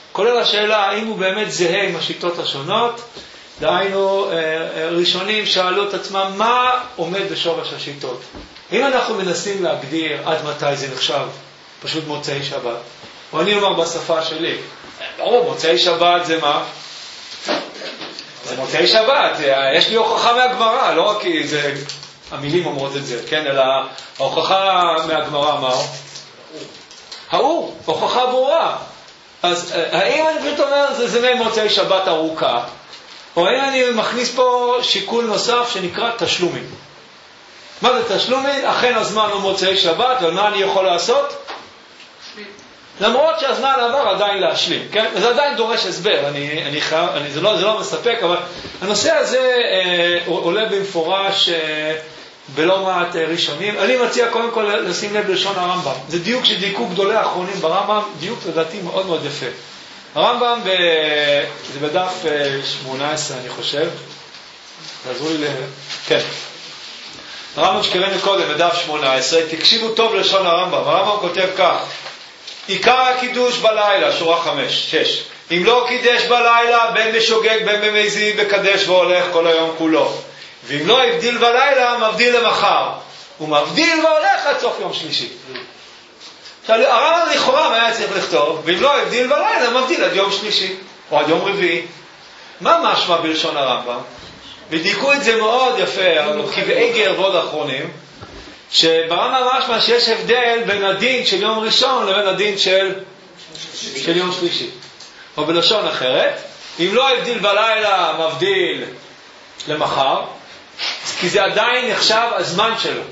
כולל השאלה האם הוא באמת זהה עם השיטות השונות. דהיינו, ראשונים שאלו את עצמם מה עומד בשורש השיטות. אם אנחנו מנסים להגדיר עד מתי זה נחשב פשוט מוצאי שבת, או אני אומר בשפה שלי, ברור, מוצאי שבת זה מה? זה מוצאי שבת, יש לי הוכחה מהגמרא, לא רק כי זה, המילים אומרות את זה, כן? אלא ההוכחה מהגמרא מה? האור, הוכחה ברורה. אז האם אני פשוט אומר זה מוצאי שבת ארוכה, או האם אני מכניס פה שיקול נוסף שנקרא תשלומים? מה זה תשלומים? אכן הזמן הוא מוצאי שבת, ומה אני יכול לעשות? למרות שהזמן עבר עדיין להשלים, כן? וזה עדיין דורש הסבר, זה לא מספק, אבל הנושא הזה עולה במפורש בלא מעט ראשונים. אני מציע קודם כל לשים לב ללשון הרמב"ם. זה דיוק שדייקו גדולי האחרונים ברמב"ם, דיוק לדעתי מאוד מאוד יפה. הרמב"ם, זה בדף 18 אני חושב, תעזרו לי כן. הרמב"ם שקראנו קודם בדף 18, תקשיבו טוב ללשון הרמב"ם. הרמב"ם כותב כך: עיקר הקידוש בלילה, שורה 6. אם לא קידש בלילה, בין בשוגג בין במזיד, בקדש והולך כל היום כולו. ואם לא הבדיל בלילה, מבדיל למחר. הוא מבדיל והולך עד סוף יום שלישי. עכשיו, הרמב"ם לכאורה מה היה צריך לכתוב? ואם לא הבדיל בלילה, מבדיל עד יום שלישי, או עד יום רביעי. מה משמע בלשון הרמב"ם? ודייקו את זה מאוד יפה, כבאגר ועוד אחרונים, שברמב"ם משמע שיש הבדל בין הדין של יום ראשון לבין הדין של יום שלישי. או בלשון אחרת, אם לא הבדיל בלילה, מבדיל למחר, כי זה עדיין נחשב הזמן שלו.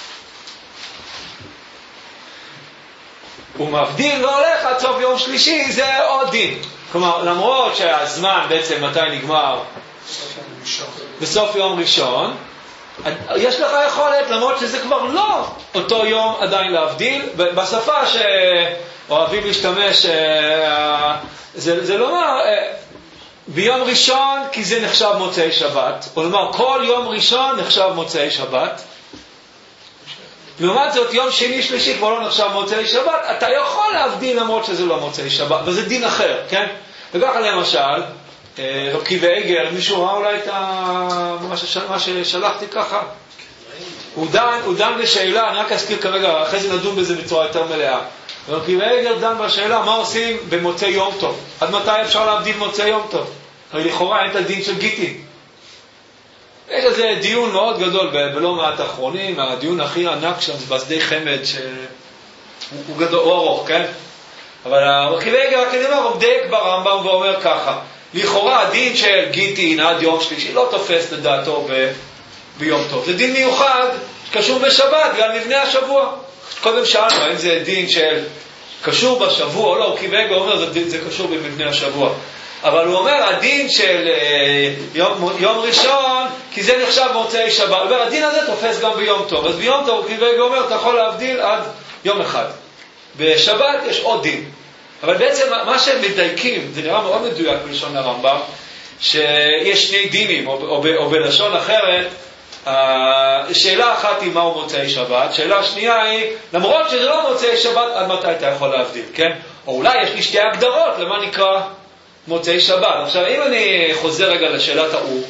הוא מבדיל והולך עד סוף יום שלישי, זה עוד דין. כלומר, למרות שהזמן בעצם מתי נגמר? בסוף יום ראשון, יש לך יכולת, למרות שזה כבר לא אותו יום עדיין להבדיל. בשפה שאוהבים להשתמש, זה לא אומר ביום ראשון כי זה נחשב מוצאי שבת, או לומר כל יום ראשון נחשב מוצאי שבת. לעומת זאת יום שני שלישי כבר לא נחשב מוצאי שבת, אתה יכול להבדיל למרות שזה לא מוצאי שבת, וזה דין אחר, כן? וככה למשל, רבי ואגר, מישהו ראה אולי את מה ששלחתי ככה? הוא דן בשאלה, אני רק אזכיר כרגע, אחרי זה נדון בזה בצורה יותר מלאה. רבי ואגר דן בשאלה, מה עושים במוצאי יום טוב? עד מתי אפשר להבדיל מוצאי יום טוב? הרי לכאורה אין את הדין של גיטין. יש איזה דיון מאוד גדול בלא מעט האחרונים, הדיון הכי ענק שם זה בשדה חמד, שהוא גדול, הוא ארוך, כן? אבל רבי ואגר הקדימה הוא דייק ברמב"ם ואומר ככה, לכאורה הדין של גיטין עד יום שלישי לא תופס לדעתו ביום טוב. זה דין מיוחד שקשור בשבת, גם לבני השבוע. קודם שאלנו האם זה דין של קשור בשבוע או לא, כי ואגר אומר זה קשור במבנה השבוע. אבל הוא אומר הדין של יום ראשון, כי זה נחשב מוצאי שבת. הוא אומר הדין הזה תופס גם ביום טוב. אז ביום טוב, כי ואגר אומר, אתה יכול להבדיל עד יום אחד. בשבת יש עוד דין. אבל בעצם מה שהם מדייקים, זה נראה מאוד מדויק בלשון הרמב"ם, שיש שני דינים, או בלשון אחרת, שאלה אחת היא מהו מוצאי שבת, שאלה שנייה היא, למרות שזה לא מוצאי שבת, עד מתי אתה יכול להבדיל, כן? או אולי יש לי שתי הגדרות למה נקרא מוצאי שבת. עכשיו, אם אני חוזר רגע לשאלת האור,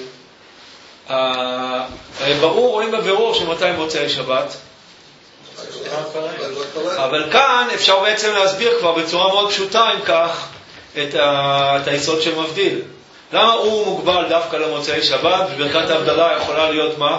ברור, רואים בבירור שמתי מוצאי שבת, אבל כאן אפשר בעצם להסביר כבר בצורה מאוד פשוטה אם כך את היסוד של מבדיל. למה הוא מוגבל דווקא למוצאי שבת וברכת ההבדלה יכולה להיות מה?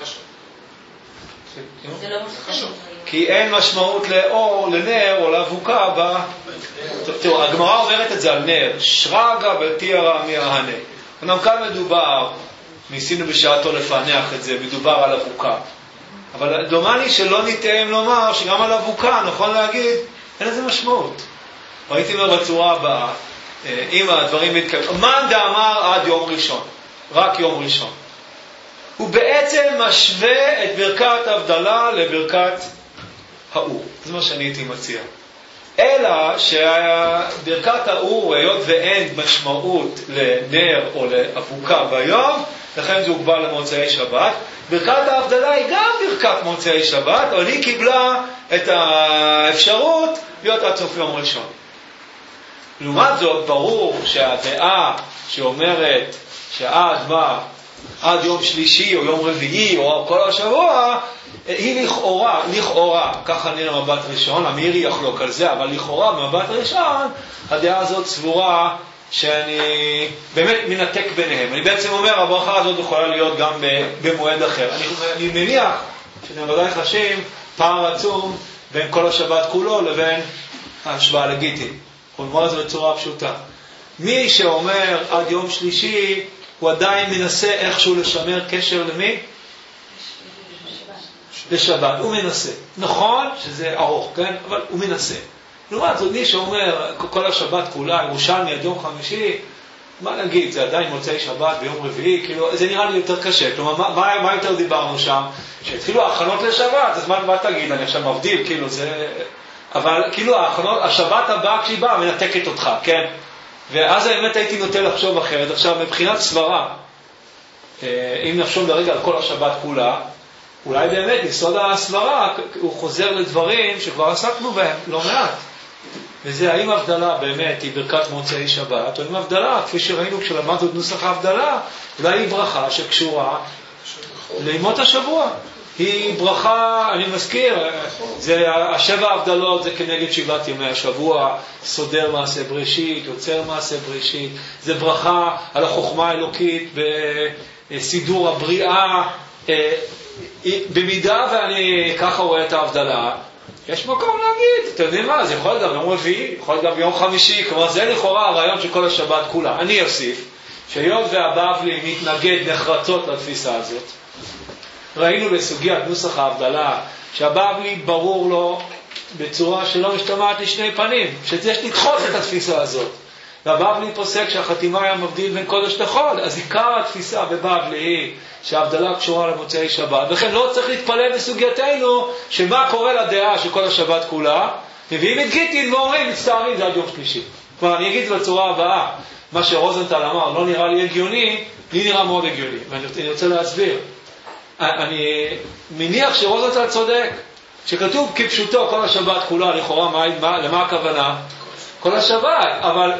כי אין משמעות לאור, לנר או לאבוקה תראו, הגמרא אומרת את זה על נר, שרגא בתירא מההנה. אמנם כאן מדובר, ניסינו בשעתו לפענח את זה, מדובר על אבוקה, אבל דומני שלא ניתן לומר שגם על אבוקה, נכון להגיד, אין לזה משמעות. ראיתי לו בצורה הבאה, אם הדברים מתקיימים, מאן דאמר עד יום ראשון, רק יום ראשון. הוא בעצם משווה את ברכת הבדלה לברכת האור. זה מה שאני הייתי מציע. אלא שברכת האור, היות ואין משמעות לנר או לאבוקה ביום, לכן זה הוגבל למוצאי שבת. ברכת ההבדלה היא גם ברכת מוצאי שבת, אבל היא קיבלה את האפשרות להיות עד סוף יום ראשון. לעומת זאת, ברור שהדעה שאומרת שעד מה? עד יום שלישי או יום רביעי או כל השבוע, היא לכאורה, ככה נראה מבט ראשון, המאירי יחלוק על זה, אבל לכאורה במבט ראשון, הדעה הזאת סבורה שאני באמת מנתק ביניהם. אני בעצם אומר, הברכה הזאת יכולה להיות גם במועד אחר. אני מניח שאתם ודאי חשים פער עצום בין כל השבת כולו לבין ההשבעה לגיטית. אנחנו נאמר את זה בצורה פשוטה. מי שאומר עד יום שלישי, הוא עדיין מנסה איכשהו לשמר קשר למי? לשבת. הוא מנסה. נכון שזה ארוך, כן? אבל הוא מנסה. לעומת זאת, מי שאומר כל השבת כולה, ירושלמי עד יום חמישי, מה נגיד? זה עדיין מוצאי שבת ביום רביעי, כאילו, זה נראה לי יותר קשה. כלומר, מה יותר דיברנו שם? שהתחילו ההכנות לשבת, אז מה תגיד? אני עכשיו מבדיל, כאילו, זה... אבל כאילו, השבת הבאה כשהיא באה, מנתקת אותך, כן? ואז האמת הייתי נוטה לחשוב אחרת. עכשיו, מבחינת סברה, אם נחשוב לרגע על כל השבת כולה, אולי באמת, יסוד הסברה, הוא חוזר לדברים שכבר עסקנו בהם, לא מעט. וזה, האם הבדלה באמת היא ברכת מוצאי שבת, או אם הבדלה, כפי שראינו כשלמדנו את נוסח ההבדלה, אולי היא ברכה שקשורה לימות השבוע. היא ברכה, אני מזכיר, זה השבע הבדלות, זה כנגד 7 ימי השבוע, סודר מעשה בראשית, יוצר מעשה בראשית, זה ברכה על החוכמה האלוקית בסידור הבריאה. במידה ואני ככה רואה את ההבדלה, יש מקום להגיד, אתם יודעים מה, זה יכול להיות גם יום רביעי, יכול להיות גם יום חמישי, כלומר זה לכאורה הרעיון של כל השבת כולה. אני אוסיף, שהיות והבבלי מתנגד נחרצות לתפיסה הזאת, ראינו בסוגיית נוסח ההבדלה, שהבבלי ברור לו בצורה שלא משתמעת לשני פנים, שיש לדחות את התפיסה הזאת. והבבלי פוסק שהחתימה היה מבדיל בין קודש לחול, אז עיקר התפיסה בבבלי היא שההבדלה קשורה למוצאי שבת. וכן לא צריך להתפלל בסוגייתנו שמה קורה לדעה של כל השבת כולה, מביאים את גיטין ואומרים, מצטערים, זה עד יום שלישי. כלומר, אני אגיד בצורה הבאה, מה שרוזנטל אמר, לא נראה לי הגיוני, לי נראה מאוד הגיוני, ואני רוצה להסביר. אני מניח שרוזנטל צודק, שכתוב כפשוטו כל השבת כולה, לכאורה, למה הכוונה? כל השבת, אבל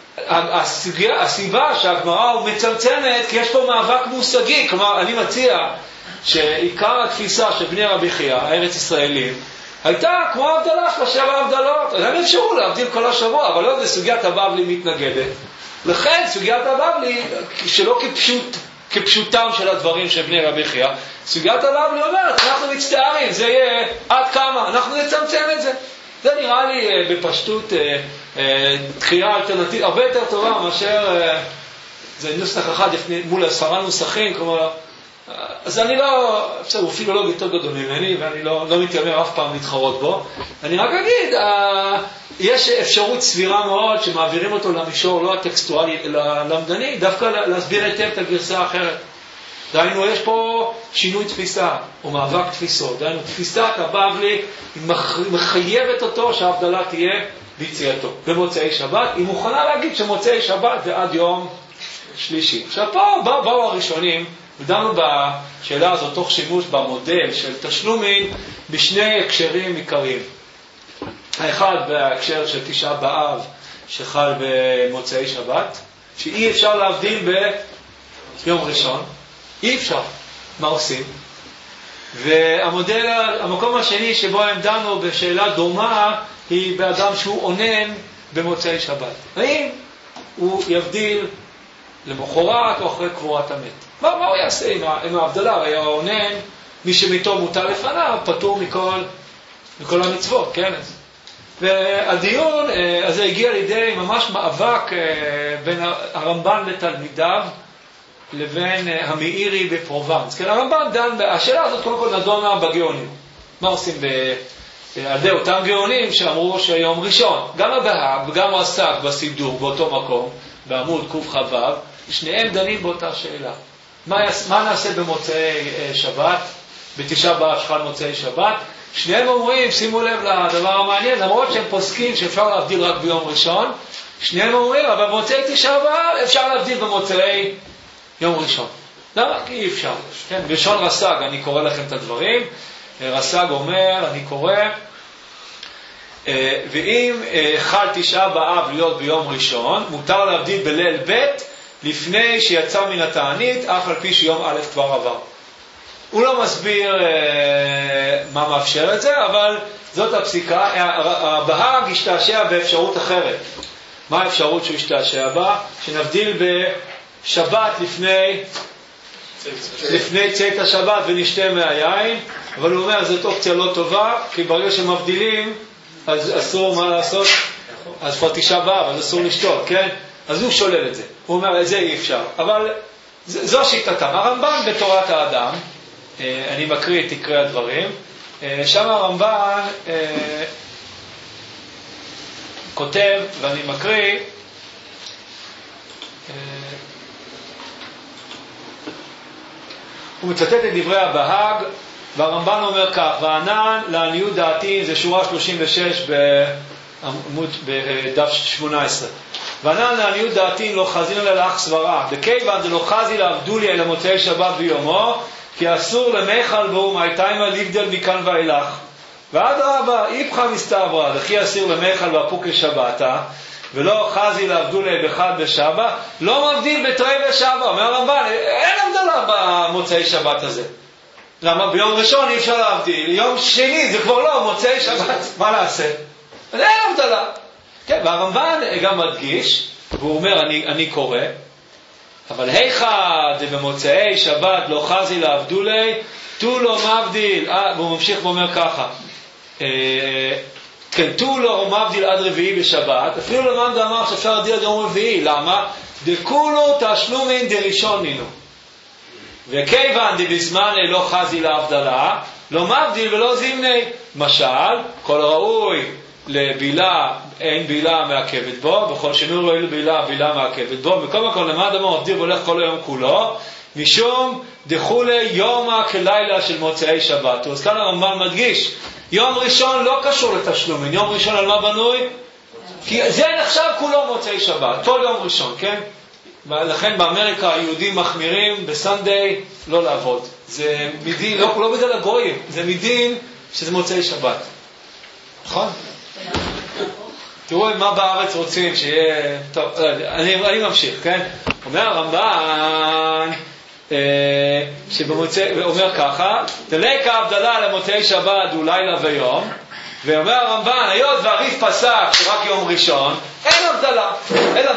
הסיבה שהגמרא הוא מצמצמת, כי יש פה מאבק מושגי. כלומר, אני מציע שעיקר התפיסה של בני רבי חייא, הארץ ישראלים, הייתה כמו ההבדלה של 7 הבדלות. אז הם אפשרו להבדיל כל השבוע, אבל לא, זה סוגיית הבבלי מתנגדת. לכן סוגיית הבבלי, שלא כפשוטם של הדברים של בני רבי חייא, סוגיית הבבלי אומרת, אנחנו מצטערים, זה יהיה עד כמה, אנחנו נצמצם את זה. זה נראה לי בפשטות דחייה אלטרנטיבית הרבה יותר טובה מאשר זה נוסח אחד מול 10 נוסחים. כלומר, אז אני לא, הוא פילולוג יותר גדול ממני ואני לא מתיימר אף פעם להתחרות בו. אני רק אגיד, יש אפשרות סבירה מאוד שמעבירים אותו למישור לא הטקסטואלי אלא למדני, דווקא להסביר היטב את הגרסה האחרת. דהיינו, יש פה שינוי תפיסה, או מאבק תפיסות. דהיינו, תפיסת הבבלי מחייבת אותו שההבדלה תהיה ביציאתו. במוצאי שבת, היא מוכנה להגיד שמוצאי שבת זה עד יום שלישי. עכשיו פה באו הראשונים, ודנו בשאלה הזאת תוך שימוש במודל של תשלומים בשני הקשרים עיקריים. האחד בהקשר של 9 באב שחל במוצאי שבת, שאי אפשר להבדיל ביום ראשון. אי אפשר. מה עושים? המקום השני שבו הם דנו בשאלה דומה היא באדם שהוא עונן במוצאי שבת. האם הוא יבדיל למחרת או אחרי קבורת המת? מה הוא יעשה עם ההבדלה? היה עונן, מי שמיתו מוטל לפניו, פטור מכל המצוות, כן? והדיון הזה הגיע לידי ממש מאבק בין הרמב"ן לתלמידיו, לבין המאירי בפרובנס. כן, הרמב"ן דן, השאלה הזאת קודם כל נדונה בגאונים. מה עושים על ידי אותם גאונים שאמרו שיום ראשון, גם הבהג וגם רס"ג בסידור באותו מקום, בעמוד קכ"ו, שניהם דנים באותה שאלה. מה נעשה במוצאי שבת? בתשעה באב שחל מוצאי שבת. שניהם אומרים, שימו לב לדבר המעניין, למרות שהם פוסקים שאפשר להבדיל רק ביום ראשון, שניהם אומרים, אבל במוצאי תשעה באב אפשר להבדיל במוצאי יום ראשון. למה? כי אי אפשר. כן, בלשון רס"ג, אני קורא לכם את הדברים. רס"ג אומר, אני קורא, ואם חל תשעה באב להיות ביום ראשון, מותר להבדיל בליל ב' לפני שיצא מן התענית, אף על פי שיום א' כבר עבר. הוא לא מסביר מה מאפשר את זה, אבל זאת הפסיקה. הבהג השתעשע באפשרות אחרת. מה האפשרות שהוא השתעשע בה? שנבדיל בשבת לפני צאת השבת ונשתה מהיין, אבל הוא אומר זאת אופציה לא טובה, כי ברגע שמבדילים אז אסור מה לעשות, אז כבר תשעה באב, אז אסור לשתות, כן? אז הוא שולל את זה, הוא אומר את זה אי אפשר, אבל זו שיטתם. הרמב"ן בתורת האדם, אני מקריא את עיקרי הדברים, שם הרמב"ן כותב, ואני מקריא, הוא מצטט את דברי הבהג, והרמב"ן אומר כך: וענן לעניות דעתי, זה שורה 36 בדף 18. וענן לעניות דעתי לא חזין אלא לאח סברה, וכיוון דלא חזי לעבדולי אלא מוצאי שבת ביומו, כי אסור למיכל בו מהייתיימה לבדל מכאן ואילך. ואדרבה, איפכא מסתברא, וכי אסיר למיכל והפוקי שבתה, ולא חזי לעבדולי בחד בשבת, לא מבדיל בתרי ושבת. אומר הרמב"ן, אין הבדלה במוצאי שבת הזה. למה? ביום ראשון אי אפשר להבדיל, יום שני זה כבר לא מוצאי שבת, מה נעשה? אז אין הבדלה. כן, והרמב"ן גם מדגיש, והוא אומר, אני קורא, אבל היכא דבמוצאי שבת לא חזי לעבדולי, תו לא מבדיל, והוא ממשיך ואומר ככה, כן, תו לא מבדיל עד רביעי בשבת, אפילו למען דאמר שאפשר להבדיל עד יום רביעי, למה? דכולו תשלומין דראשון נינו. וכיוון דבזמן לא חזי להבדלה, לא מבדיל ולא זימני. משל, כל ראוי לבילה, אין בילה מעכבת בו, וכל שינוי ראוי לבילה, בילה מעכבת בו. מכל מקום למד אמר, מבדיל והולך כל היום כולו, משום דחולי יומה כלילה של מוצאי שבת. אז כאן הרמב"ן מדגיש, יום ראשון לא קשור לתשלומים. יום ראשון על מה בנוי? כי זה נחשב כולו מוצאי שבת, כל יום ראשון, כן? ולכן באמריקה היהודים מחמירים בסנדיי לא לעבוד. זה מדין, לא בגלל הגויים, זה מדין שזה מוצאי שבת. נכון? תראו מה בארץ רוצים שיהיה... טוב, אני ממשיך, כן? אומר הרמב"ן אומר ככה, תליקה הבדלה למוצאי שבת הוא לילה ויום, ואומר הרמב"ן, היות והריף פסק שרק יום ראשון, אין הבדלה. אלא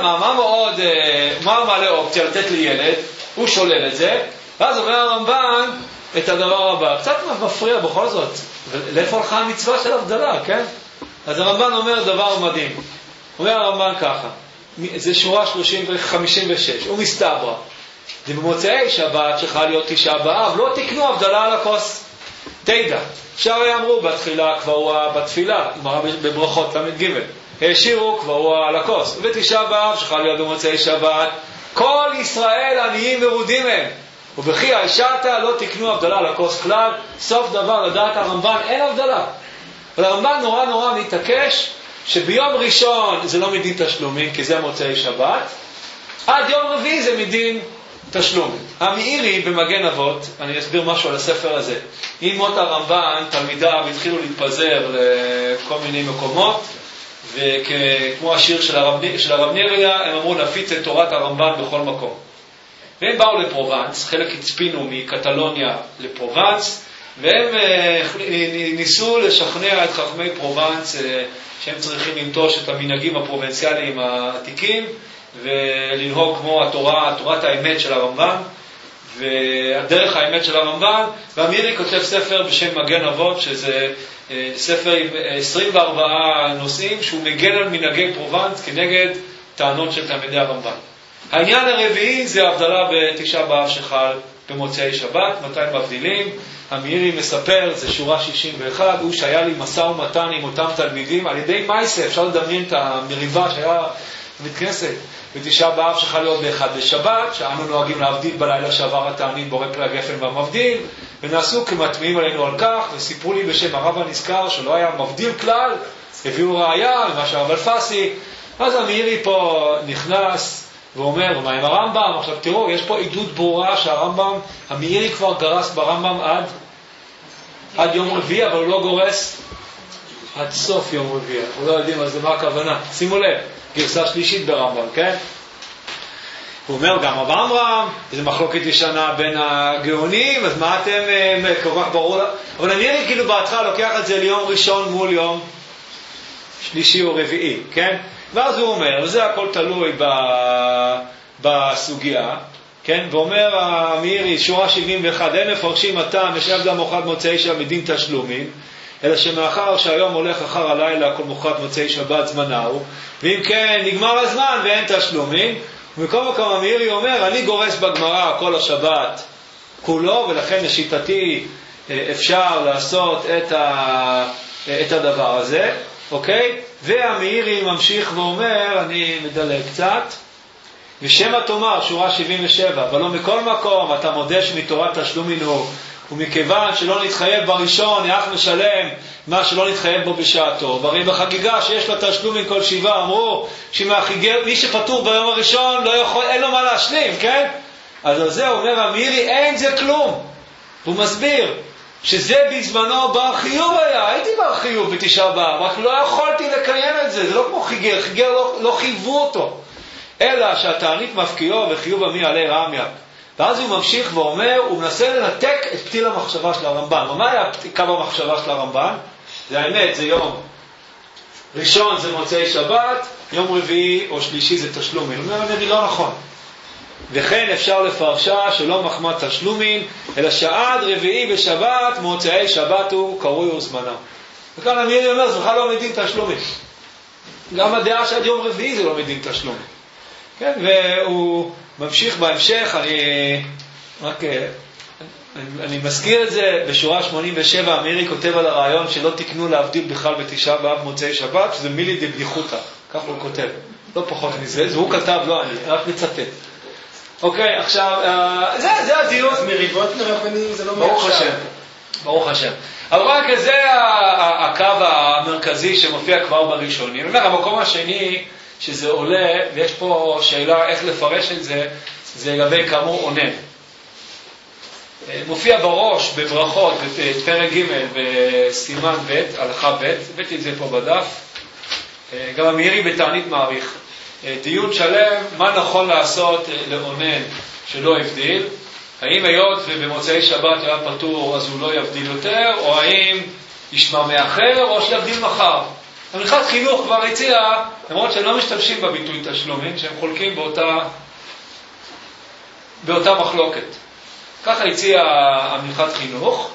מה מעלה אופציה לתת לי ילד, הוא שולל את זה, ואז אומר הרמב"ן את הדבר הבא, קצת מפריע בכל זאת, לאיפה הלכה המצווה של הבדלה, כן? אז הרמב"ן אומר דבר מדהים, אומר הרמב"ן ככה, זה שורה 56, הוא מסתברא, זה במוצאי שבת שחל להיות תשעה באב, לא תקנו הבדלה על הכוס. תדע, שהרי אמרו בתחילה כבר הוא בתפילה, בברכות למד ג' העשירו כבר הוא על הכוס. ובתשעה באב שחל להיות במוצאי שבת, כל ישראל עניים מרודים הם, ובכי הישרתה לא תקנו הבדלה על הכוס כלל. סוף דבר לדעת הרמב"ן אין הבדלה. אבל הרמב"ן נורא מתעקש שביום ראשון זה לא מדין תשלומים, כי זה מוצאי שבת, עד יום רביעי זה מדין תשלום. המאירי במגן אבות, אני אסביר משהו על הספר הזה. עם מות הרמב"ן, תלמידיו התחילו להתפזר לכל מיני מקומות, וכמו השיר של הרב נריה, הם אמרו נפיץ את תורת הרמב"ן בכל מקום. והם באו לפרובנס, חלק הצפינו מקטלוניה לפרובנס, והם ניסו לשכנע את חכמי פרובנס שהם צריכים לנטוש את המנהגים הפרובנציאליים העתיקים, ולנהוג כמו תורת האמת של הרמב"ן, והדרך האמת של הרמב"ן. והמירי כותב ספר בשם מגן אבות, שזה ספר עם 24 נושאים, שהוא מגן על מנהגי פרובנס כנגד טענות של תלמידי הרמב"ן. העניין הרביעי זה הבדלה בתשעה באב שחל במוצאי שבת, מתי מבדילים. המירי מספר, זה שורה 61, הוא שהיה לי משא ומתן עם אותם תלמידים, על ידי מייסה, אפשר לדמיין את המריבה שהיה בבית כנסת, בתשעה באב שחל להיות באחד בשבת, שאנו נוהגים להבדיל בלילה שעבר התענית בורא פרי הגפן והמבדיל, ונעשו כמטמיעים עלינו על כך, וסיפרו לי בשם הרב הנזכר שלא היה מבדיל כלל, הביאו ראיה למה שהרב אלפסי. אז המירי פה נכנס ואומר, מה עם הרמב"ם? עכשיו תראו, יש פה עדות ברורה שהרמב"ם, המירי כבר גרס ברמב"ם עד יום רביעי, אבל הוא לא גורס עד סוף יום רביעי. אנחנו לא יודעים על זה מה הכוונה. שימו לב, גרסה שלישית ברמב"ם, כן? הוא אומר גם אב עמרם, זו מחלוקת ישנה בין הגאונים, אז מה אתם כל כך ברור לה? אבל אני כאילו בהתחלה לוקח את זה ליום ראשון מול יום שלישי או רביעי, כן? ואז הוא אומר, וזה הכל תלוי בסוגיה, כן? ואומר המאירי, שורה 71, אין מפרשים הטעם, יש הבדל מוחד מוצאי שבת מדין תשלומים, אלא שמאחר שהיום הולך אחר הלילה כל מוחד מוצאי שבת זמנהו, ואם כן נגמר הזמן ואין תשלומים, ומכל מקום המאירי אומר, אני גורס בגמרא כל השבת כולו, ולכן לשיטתי אפשר לעשות את הדבר הזה, אוקיי? והמאירי ממשיך ואומר, אני מדלג קצת, ושמה תאמר, שורה 77, אבל לא מכל מקום אתה מודה שמתורת תשלומין הוא, ומכיוון שלא נתחייב בראשון, איך משלם מה שלא נתחייב בו בשעתו. והרי בחגיגה שיש לה תשלומים כל שבעה, אמרו שמי שפטור ביום הראשון לא יכול, אין לו מה להשלים, כן? אז על זה אומר המאירי, אין זה כלום. והוא מסביר שזה בזמנו בר חיוב היה, הייתי בר חיוב בתשעה באב, רק לא יכולתי לקיים את זה, זה לא כמו חיגר, חיגר לא חייבו אותו. אלא שהתענית מפקיעו וחיוב עמי עלי רמיה. ואז הוא ממשיך ואומר, הוא מנסה לנתק את פתיל המחשבה של הרמב"ן. ומה היה קו המחשבה של הרמב"ן? זה האמת, זה יום ראשון זה מוצאי שבת, יום רביעי או שלישי זה תשלומין. הוא אומר, אני לא נכון. וכן אפשר לפרשה שלא מחמת תשלומין, אלא שעד רביעי בשבת, מוצאי שבת הוא קרוי וזמנה. וכאן המאירי אומר, זה בכלל לא מדין תשלומין. גם הדעה שעד יום רביעי זה לא מדין תשלומין. כן, והוא ממשיך בהמשך, אני מזכיר את זה, בשורה 87 המאירי כותב על הרעיון שלא תקנו להבדיל בכלל בתשעה באב מוצאי שבת, שזה מילי דבדיחותא, כך הוא כותב, לא פחות מזה, זה הוא כתב, לא אני, רק מצטט. אוקיי, עכשיו, זה הדיון. אז מריבות לרבנים זה לא ברוך השם, ברוך השם. אבל רק זה הקו המרכזי שמופיע כבר בראשונים. אני אומר, המקום השני שזה עולה, ויש פה שאלה איך לפרש את זה, זה לגבי כאמור עונן. מופיע בראש בברכות, בפרק ג' בסימן ב', הלכה ב', הבאתי את זה פה בדף. גם המאירי בתענית מעריך. דיון שלם, מה נכון לעשות לעונן שלא הבדיל, האם היות ובמוצאי שבת היה פטור אז הוא לא יבדיל יותר, או האם ישמע מאחר או שיבדיל מחר. המנחת חינוך כבר הציע, למרות שהם לא משתמשים בביטוי תשלומים, שהם חולקים באותה מחלוקת. ככה הציע המנחת חינוך.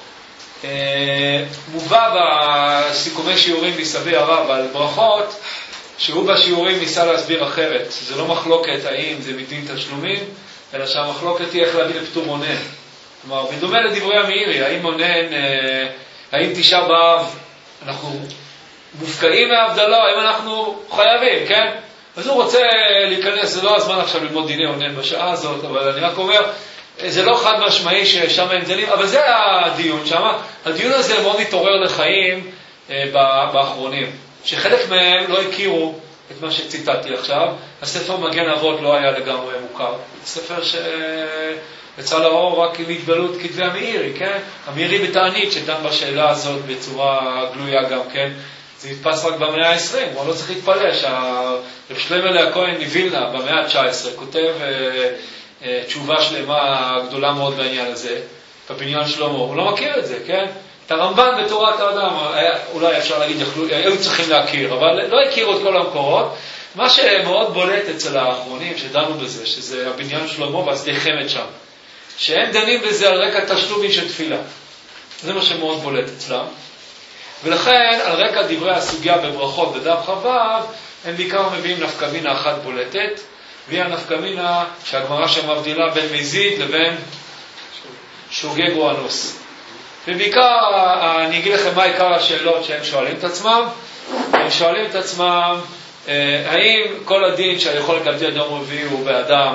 מובא בסיכומי שיעורים מסבי הרב על ברכות, שהוא בשיעורים ניסה להסביר אחרת. זה לא מחלוקת האם זה מדין תשלומים, אלא שהמחלוקת היא איך להביא לפטור עונן. כלומר, בדומה לדברי המאירי, האם עונן, האם תשעה באב אנחנו מופקעים מההבדלה, האם אנחנו חייבים, כן? אז הוא רוצה להיכנס, זה לא הזמן עכשיו ללמוד דיני עונן בשעה הזאת, אבל אני רק אומר, זה לא חד משמעי ששם הם דנים, אבל זה הדיון שם. הדיון הזה מאוד מתעורר לחיים באחרונים, שחלק מהם לא הכירו את מה שציטטתי עכשיו. הספר מגן אבות לא היה לגמרי מוכר. ספר שיצא לאור רק עם התגלות כתבי המאירי, כן? המאירי בתענית שדן בשאלה הזאת בצורה גלויה גם, כן? זה נתפס רק במאה ה-20, הוא לא צריך להתפלא שהרב שלמה הכהן מווילנה במאה ה-19 כותב תשובה שלמה גדולה מאוד בעניין הזה, בבניין שלמה, הוא לא מכיר את זה, כן? את הרמב"ן בתורת האדם, אולי אפשר להגיד, היו צריכים להכיר, אבל לא הכירו את כל המקורות. מה שמאוד בולט אצל האחרונים שדנו בזה, שזה הבניין שלמה והשדה חמד שם, שהם דנים בזה על רקע תשלומים של תפילה. זה מה שמאוד בולט אצלם. ולכן, על רקע דברי הסוגיה בברכות בדף חב"ב, הם בעיקר מביאים נפקמינה אחת בולטת, והיא הנפקמינה שהגמרא שם מבדילה בין מזיד לבין שוגג או אנוס. ובעיקר, אני אגיד לכם מה עיקר השאלות שהם שואלים את עצמם. הם שואלים את עצמם, האם כל הדין שיכול להבדיל יום רביעי הוא באדם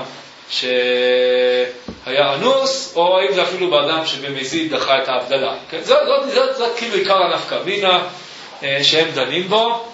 שהיה אנוס, או האם זה אפילו באדם שבמזיד דחה את ההבדלה. כן? זאת כאילו עיקר הנפקמינה שהם דנים בו.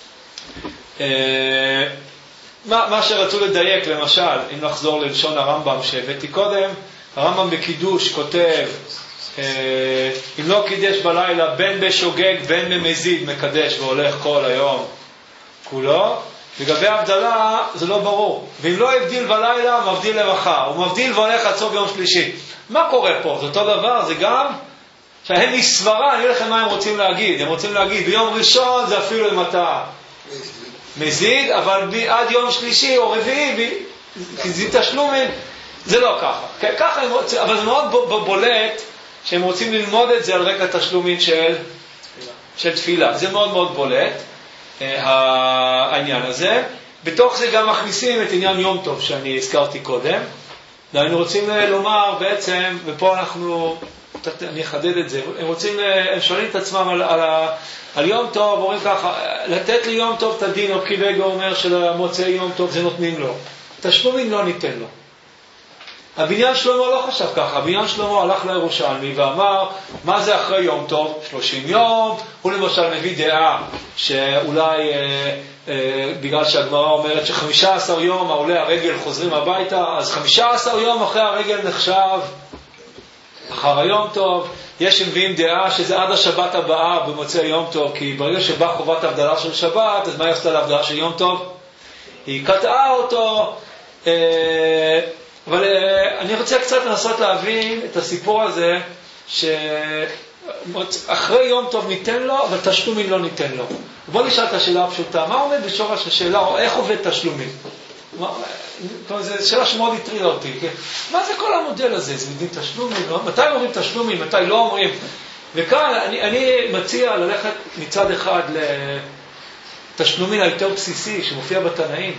מה שרצו לדייק, למשל, אם נחזור ללשון הרמב"ם שהבאתי קודם, הרמב"ם בקידוש כותב אם לא קידש בלילה, בין בשוגג, בין במזיד, מקדש והולך כל היום כולו. לגבי הבדלה זה לא ברור. ואם לא הבדיל בלילה, מבדיל למחר. הוא מבדיל והולך עד סוף יום שלישי. מה קורה פה? זה אותו דבר, זה גם שהם מסברה, אני לכם מה הם רוצים להגיד. הם רוצים להגיד, ביום ראשון זה אפילו אם אתה מזיד, אבל עד יום שלישי או רביעי, כי זה תשלומים, זה לא ככה. ככה הם רוצים, אבל זה מאוד בולט שהם רוצים ללמוד את זה על רקע תשלומים של תפילה. זה מאוד מאוד בולט, העניין הזה. בתוך זה גם מכניסים את עניין יום טוב שאני הזכרתי קודם. ואנחנו רוצים לומר בעצם, ופה אני אחדד את זה, הם שואלים את עצמם על יום טוב, אומרים ככה, לתת לי יום טוב את הדין, או פקיד אומר שלמוצאי יום טוב זה נותנים לו. תשלומים לא ניתן לו. הבניין שלמה לא חשב ככה, הבניין שלמה הלך לירושלמי ואמר, מה זה אחרי יום טוב? 30 יום, הוא למשל מביא דעה שאולי בגלל שהגמרא אומרת ש15 יום העולה הרגל חוזרים הביתה, אז 15 יום אחרי הרגל נחשב אחר היום טוב. יש שמביאים דעה שזה עד השבת הבאה במוצאי יום טוב, כי ברגע שבא חובת הבדלה של שבת, אז מה היא עשתה להבדלה של יום טוב? היא קטעה אותו. אבל אני רוצה קצת לנסות להבין את הסיפור הזה, שאחרי יום טוב ניתן לו, אבל תשלומים לא ניתן לו. בוא נשאל את השאלה הפשוטה, מה עומד בשורש השאלה, או איך עובד תשלומים? זו שאלה שמאוד הטרידה אותי. מה זה כל המודל הזה? זה מדין תשלומים? מתי אומרים תשלומים? מתי לא אומרים? וכאן אני מציע ללכת מצד אחד לתשלומים היותר בסיסי שמופיע בתנאים,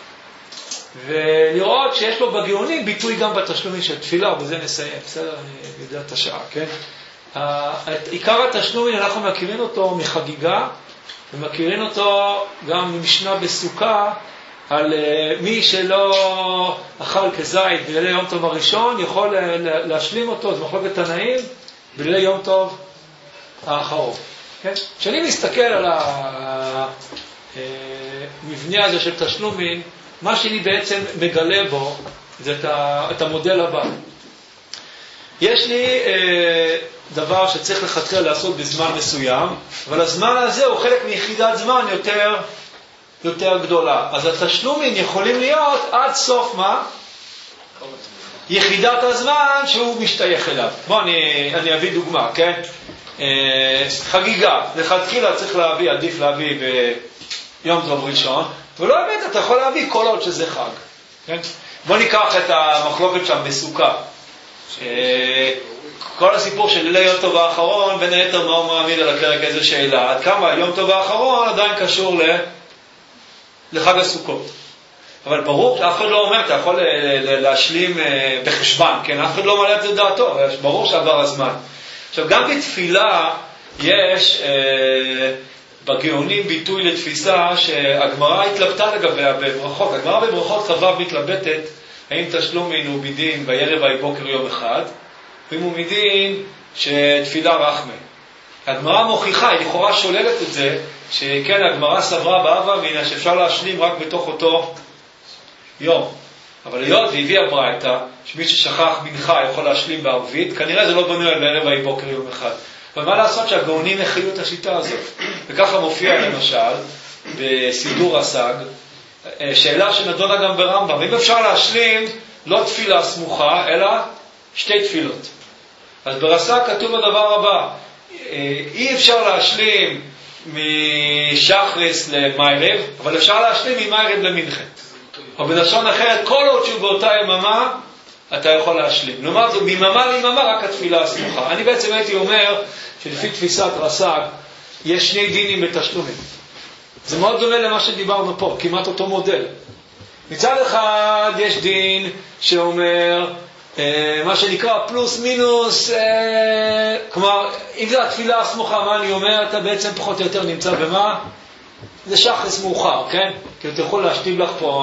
ולראות שיש לו בגאונים ביטוי גם בתשלומים של תפילה, ובזה נסיים. בסדר, אני יודע את השעה, כן? עיקר התשלומים אנחנו מכירים אותו מחגיגה, ומכירים אותו גם ממשנה בסוכה, על מי שלא אכל כזית בליל יום טוב הראשון, יכול להשלים אותו, זה מחלוקת תנאים, בליל יום טוב האחרון. כן? כשאני מסתכל על המבנה הזה של תשלומים, מה שאני בעצם מגלה בו זה את המודל הבא. יש לי דבר שצריך לחתחילה לעשות בזמן מסוים, אבל הזמן הזה הוא חלק מיחידת זמן יותר גדולה. אז התשלומים יכולים להיות עד סוף מה? יחידת הזמן שהוא משתייך אליו. בוא אני אביא דוגמה, כן? חגיגה, לחתחילה צריך להביא, עדיף להביא ביום טוב ראשון, ולא באמת, אתה יכול להביא כל עוד שזה חג. כן? בוא ניקח את המחלוקת שם בסוכה. כל הסיפור של ליל יום טוב האחרון, בין היתר מה הוא מעמיד על הפרק איזו שאלה, עד כמה יום טוב האחרון עדיין קשור לחג הסוכות. אבל ברור שאף אחד לא אומר, אתה יכול להשלים בחשבן, כן? אף אחד לא מעלה את זה דעתו, ברור שעבר הזמן. עכשיו, גם בתפילה יש בגאונים ביטוי לתפיסה שהגמרא התלבטה לגביה בברכות. הגמרא בברכות חווה מתלבטת האם תשלומין הוא מדין בערב ויבוקר יום אחד, ואם הוא מדין שתפילה רחמה. הגמרא מוכיחה, היא לכאורה שוללת את זה, שכן הגמרא סברה באבא מינה שאפשר להשלים רק בתוך אותו יום. אבל היות והביאה ברייתא, שמי ששכח מנחה יכול להשלים בערבית, כנראה זה לא בנוי על בערב ויבוקר יום אחד. אבל מה לעשות שהגאונים החיו את השיטה הזאת? וככה מופיע למשל בסידור הסג, שאלה שנדונה גם ברמב"ם, אם אפשר להשלים לא תפילה סמוכה, אלא שתי תפילות. אז ברס"ג כתוב הדבר הבא, אי אפשר להשלים משחרס למיירב, אבל אפשר להשלים ממיירב למנחה. או בלשון אחרת, כל עוד שהוא באותה יממה, אתה יכול להשלים. נאמר זו, מיממה ליממה רק התפילה הסמוכה. אני בעצם הייתי אומר שלפי תפיסת רס"ג, יש שני דינים בתשלומים. זה מאוד דומה למה שדיברנו פה, כמעט אותו מודל. מצד אחד יש דין שאומר מה שנקרא פלוס מינוס, כלומר, אם זה התפילה הסמוכה, מה אני אומר, אתה בעצם פחות או יותר נמצא במה? זה שחס מאוחר, כן? כי אתה יכול להשתיב לך פה,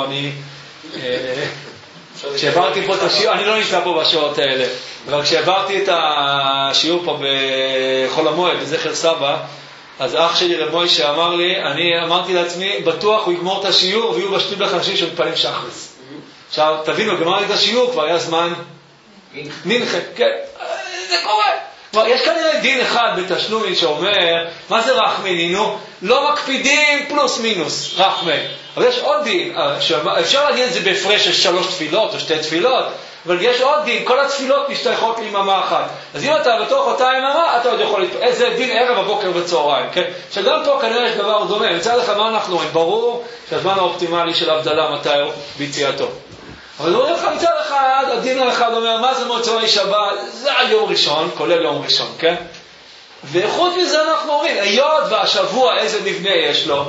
כשעברתי פה את השיעור, אני לא נמצא פה בשעות האלה, אבל כשעברתי את השיעור פה בחול המועד, בזכר סבא, אז אח שלי רב מוישה אמר לי, אני אמרתי לעצמי, בטוח הוא יגמור את השיעור, ויהיו בשתיב לך אנשים שמתפלים שחס. עכשיו, תבינו, גמרתי את השיעור, כבר היה זמן מנחה, כן, זה קורה. כלומר, יש כנראה דין אחד בתשלומים שאומר, מה זה רחמין? לא מקפידים פלוס מינוס, רחמין. אבל יש עוד דין, אפשר להגיד את זה בהפרש של 3 תפילות או 2 תפילות, אבל יש עוד דין, כל התפילות משתייכות ליממה אחת. אז אם אתה בתוך אותה יממה, אתה עוד יכול להתפלל. איזה דין ערב, הבוקר וצהריים, כן? שגם פה כנראה יש דבר דומה. מצד אחד מה אנחנו רואים? ברור שהזמן האופטימלי של הבדלה מתי הוא ביציאתו. אבל הוא אומר לך מצד אחד, הדין האחד אומר, מה זה מוצאי שבת? זה על יום ראשון, כולל יום ראשון, כן? וחוץ מזה אנחנו אומרים, היות והשבוע איזה מבנה יש לו,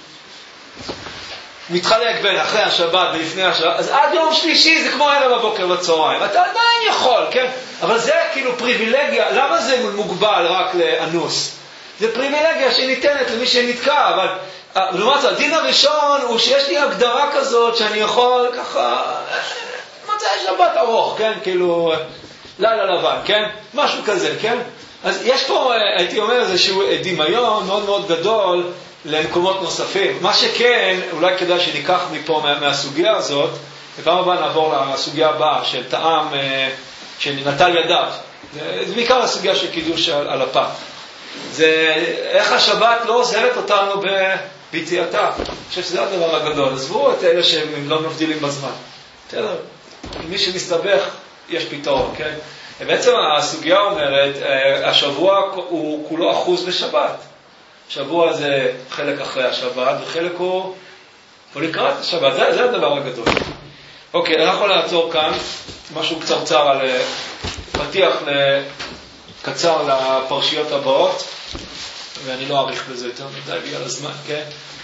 מתחלק בין אחרי השבת ולפני השבת, אז עד יום שלישי זה כמו ערב הבוקר בצהריים. אתה עדיין יכול, כן? אבל זה כאילו פריבילגיה. למה זה מוגבל רק לאנוס? זה פריבילגיה שניתנת למי שנתקע, אבל לעומת זאת, הדין הראשון הוא שיש לי הגדרה כזאת שאני יכול ככה, מוצאי שבת ארוך, כן? כאילו, לילה לבן, כן? משהו כזה, כן? אז יש פה, הייתי אומר, איזשהו דמיון מאוד מאוד גדול למקומות נוספים. מה שכן, אולי כדאי שניקח מפה מהסוגיה הזאת, בפעם הבאה נעבור לסוגיה הבאה של טעם שנטל ידיו. זה בעיקר הסוגיה של קידוש על הפת. זה איך השבת לא עוזרת אותנו ביציאתה. אני חושב שזה הדבר הגדול. עזבו את אלה שהם לא מבדילים בזמן. בסדר, מי שמסתבך יש פתרון, כן? בעצם הסוגיה אומרת, השבוע הוא כולו אחוז בשבת. שבוע זה חלק אחרי השבת, וחלק הוא לקראת השבת. זה הדבר הגדול. אוקיי, אנחנו נעצור כאן, משהו קצר על פתיח קצר לפרשיות הבאות, ואני לא אאריך בזה יותר מדי בגלל הזמן, כן?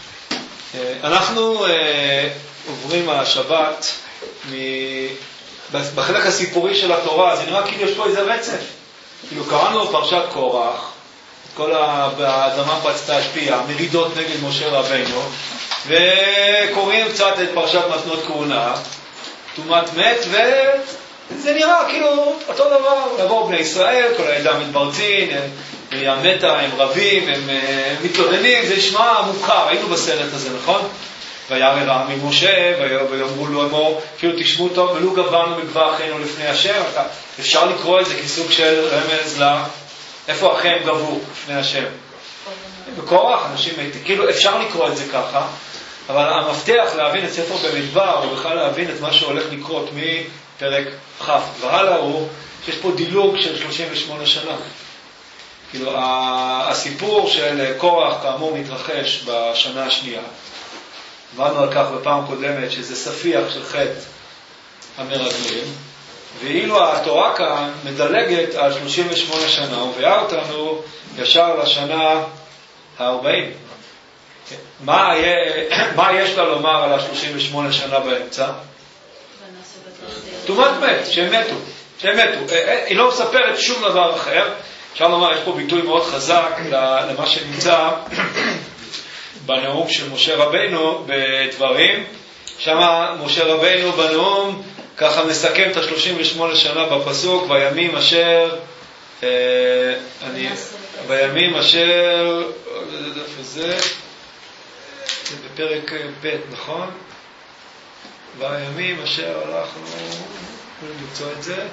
אנחנו עוברים השבת בחלק הסיפורי של התורה, זה נראה כאילו יש פה איזה רצף. כאילו קראנו פרשת קורח, כל האדמה פצתה השפיעה, מרידות נגד משה רבינו, וקוראים קצת את פרשת מתנות כהונה, תומת מת, וזה נראה כאילו אותו דבר. לעבור בני ישראל, כל העדה מתברצין, הם מתה, הם רבים, הם מתלוננים, זה נשמע מוכר, היינו בסרט הזה, נכון? וירא העם ממשה, ויאמרו לו אמור, כאילו תשמעו טוב, ולו גברנו מגבר אחינו לפני השם. אפשר לקרוא את זה כסוג של רמז איפה אחיהם גברו לפני השם? בקורח, אנשים מתים, כאילו אפשר לקרוא את זה ככה, אבל המפתח להבין את ספר במדבר, או בכלל להבין את מה שהולך לקרות מפרק כ' והלאה הוא שיש פה דילוג של 38 שנה. כאילו הסיפור של קורח כאמור מתרחש בשנה השנייה. אמרנו על כך בפעם קודמת שזה ספיח של חטא המרגלים, ואילו התורה כאן מדלגת על 38 שנה, ובאה אותנו ישר לשנה ה-40. מה יש לה לומר על ה-38 שנה באמצע? תומת מת, שהם מתו. היא לא מספרת שום דבר אחר. אפשר לומר, יש פה ביטוי מאוד חזק למה שנמצא בנאום של משה רבינו בדברים. שם משה רבינו בנאום ככה מסכם את ה-38 שנה בפסוק, בימים אשר, בימים אשר, זה בפרק ב', נכון? בימים אשר הלכנו, יכולים למצוא את זה.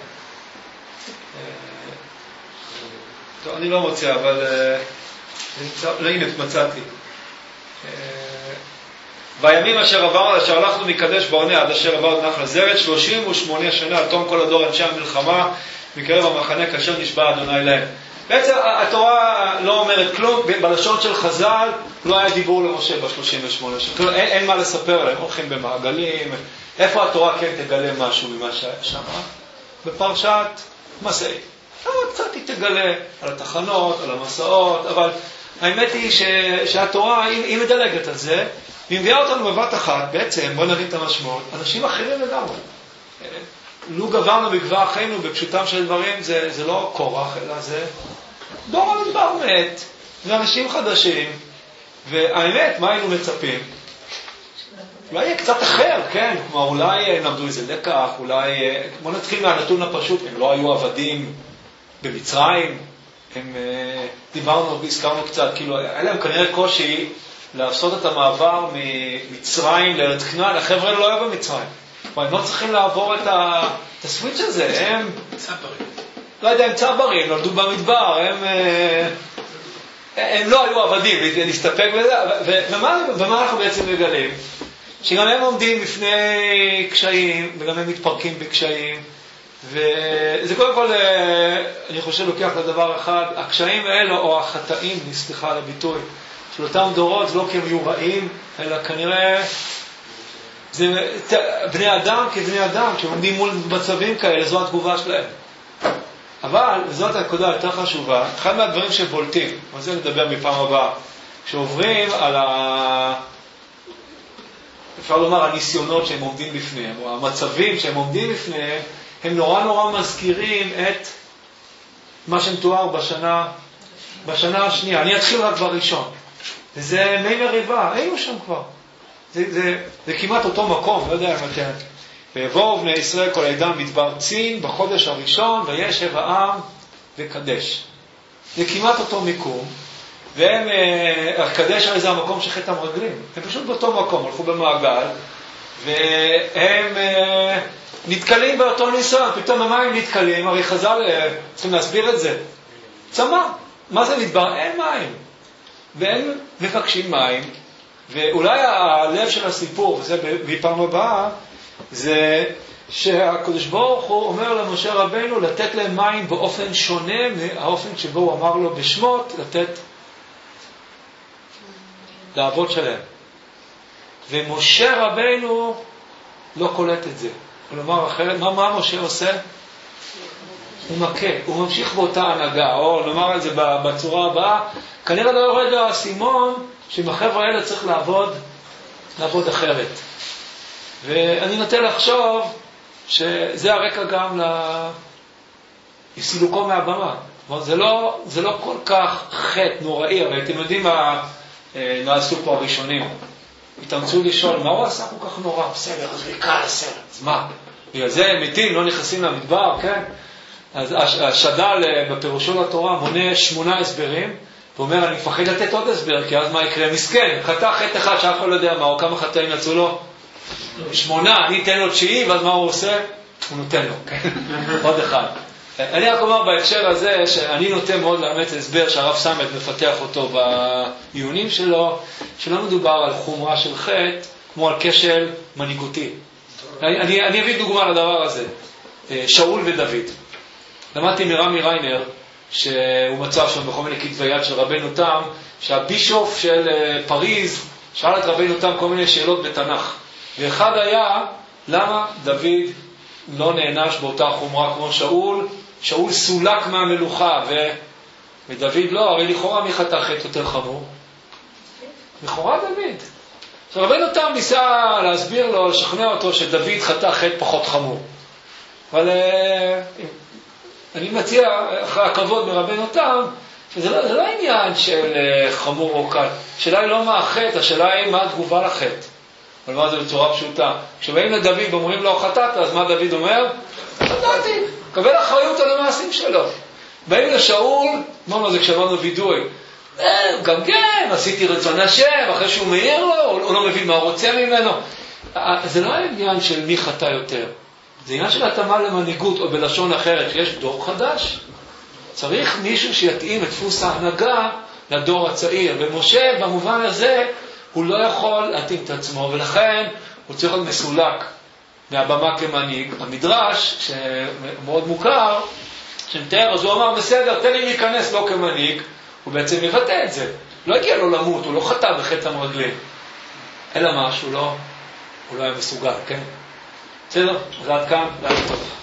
טוב, אני לא מוצא, אבל הנה, מצאתי. בימים אשר הלכנו מקדש בעונה עד אשר עבר את נחל זרת, 38 שנה על תום כל הדור אנשי המלחמה מקרב המחנה כאשר נשבע אדוני להם. בעצם התורה לא אומרת כלום, בלשון של חז"ל לא היה דיבור למשה ב-38 שנה. אין מה לספר להם, הולכים במעגלים. איפה התורה כן תגלה משהו ממה שהיה שם? בפרשת מסעי. קצת היא תגלה על התחנות, על המסעות, אבל האמת היא שהתורה היא מדלגת על זה, והיא מביאה אותנו בבת אחת, בעצם, בוא נבין את המשמעות, אנשים אחרים לגמרי. לו גברנו בגבר אחינו בפשוטם של דברים, זה לא קורח, אלא זה דור המדבר מת, ואנשים חדשים, והאמת, מה היינו מצפים? אולי יהיה קצת אחר, כן? כלומר, אולי נמדו איזה לקח, אולי... בוא נתחיל מהנתון הפשוט, הם לא היו עבדים במצרים, הם דיברנו והזכרנו קצת, כאילו, היה להם כנראה קושי לעשות את המעבר ממצרים לארץ כנען, החבר'ה לא היו במצרים. הם לא צריכים לעבור את הסוויץ' הזה, הם... לא יודע, הם צברים, נולדו במדבר, הם לא היו עבדים, להסתפק בזה, ומה אנחנו בעצם מגלים? שגם הם עומדים בפני קשיים, וגם הם מתפרקים בקשיים, וזה קודם כל, אני חושב, לוקח לדבר אחד, הקשיים האלו, או החטאים, סליחה על הביטוי, של אותם דורות, לא כי הם יהיו רעים, אלא כנראה, זה בני אדם כבני אדם, כשהם עומדים מול מצבים כאלה, זו התגובה שלהם. אבל, וזאת הנקודה יותר חשובה, אחד מהדברים שבולטים, ועל זה נדבר מפעם הבאה, כשעוברים על אפשר לומר, הניסיונות שהם עומדים בפניהם, או המצבים שהם עומדים בפניהם, הם נורא מזכירים את מה שמתואר בשנה השנייה. אני אתחיל רק בראשון. וזה מי מריבה, היינו שם כבר. זה כמעט אותו מקום, לא יודע אם אתם. ויבואו בני ישראל כל העדה מדבר צין בחודש הראשון, וישב העם וקדש. זה כמעט אותו מיקום, והם, הקדש הרי זה המקום שחטא המרגלים. הם פשוט באותו מקום, הלכו במעגל, והם נתקלים באותו ניסיון, פתאום המים נתקלים, הרי חז"ל צריכים להסביר את זה. צמא, מה זה מדבר? אין מים. והם מבקשים מים, ואולי הלב של הסיפור, וזה בפעם הבאה, זה שהקדוש ברוך הוא אומר למשה רבנו לתת להם מים באופן שונה מהאופן שבו הוא אמר לו בשמות לתת לאבות שלהם. ומשה רבנו לא קולט את זה. כלומר אחרת, מה משה עושה? הוא מכה, הוא ממשיך באותה הנהגה, או נאמר את זה בצורה הבאה, כנראה לא יורד האסימון שבחבר'ה האלה צריך לעבוד אחרת. ואני נוטה לחשוב שזה הרקע גם לסילוקו מהבמה. זה לא כל כך חטא נוראי, אבל אתם יודעים מה נעשו פה הראשונים. התאמצו לשאול, מה הוא עשה כל כך נורא? בסדר, אז ריקה לסרט, אז מה? בגלל זה מתים, לא נכנסים למדבר, כן? אז השד"ל בפירושו לתורה מונה 8 הסברים, ואומר, אני מפחד לתת עוד הסבר, כי אז מה יקרה? מסכן, חטא חטא אחד שאף אחד לא יודע מה, או כמה חטאים יצאו לו? 8, אני אתן לו 9, ואז מה הוא עושה? הוא נותן לו, כן? עוד אחד. אני רק אומר בהקשר הזה, שאני נוטה מאוד לאמץ הסבר שהרב סמט מפתח אותו בעיונים שלו, שלא מדובר על חומרה של חטא, כמו על כשל מנהיגותי. אני אביא דוגמה לדבר הזה. שאול ודוד. למדתי מרמי ריינר, שהוא מצא שם בכל מיני כתבי יד של רבנו תם, שהבישוף של פריז שאל את רבנו תם כל מיני שאלות בתנ"ך. ואחד היה, למה דוד לא נענש באותה חומרה כמו שאול? שאול סולק מהמלוכה, ודוד לא, הרי לכאורה מי חטא חטא יותר חמור? לכאורה דוד. עכשיו רבנו תם ניסה להסביר לו, לשכנע אותו שדוד חטא חטא פחות חמור. אבל אני מציע, אחרי הכבוד מרבנו תם, שזה לא עניין של חמור או קל. השאלה היא לא מה החטא, השאלה היא מה התגובה לחטא. אבל מה זה בצורה פשוטה? כשבאים לדוד ואומרים לו חטאת, אז מה דוד אומר? חטאתי. קבל אחריות על המעשים שלו. באים לשאול, מה זה כשאמרנו וידוי? גם כן, עשיתי רצון השם, אחרי שהוא מעיר לו, הוא לא מבין מה הוא רוצה ממנו. זה לא העניין של מי חטא יותר. זה עניין של התאמה למנהיגות, או בלשון אחרת, שיש דור חדש. צריך מישהו שיתאים את דפוס ההנהגה לדור הצעיר. ומשה, במובן הזה, הוא לא יכול להתאים את עצמו, ולכן הוא צריך להיות מסולק מהבמה כמנהיג. המדרש, שמאוד מוכר, שמתאר, אז הוא אמר, בסדר, תן לי להיכנס לא כמנהיג, הוא בעצם מבטא את זה. לא הגיע לו למות, הוא לא חטא בחטא המרגלים. אלא מה, שהוא לא היה מסוגל, כן? בסדר? אז עד כאן, לילה טוב.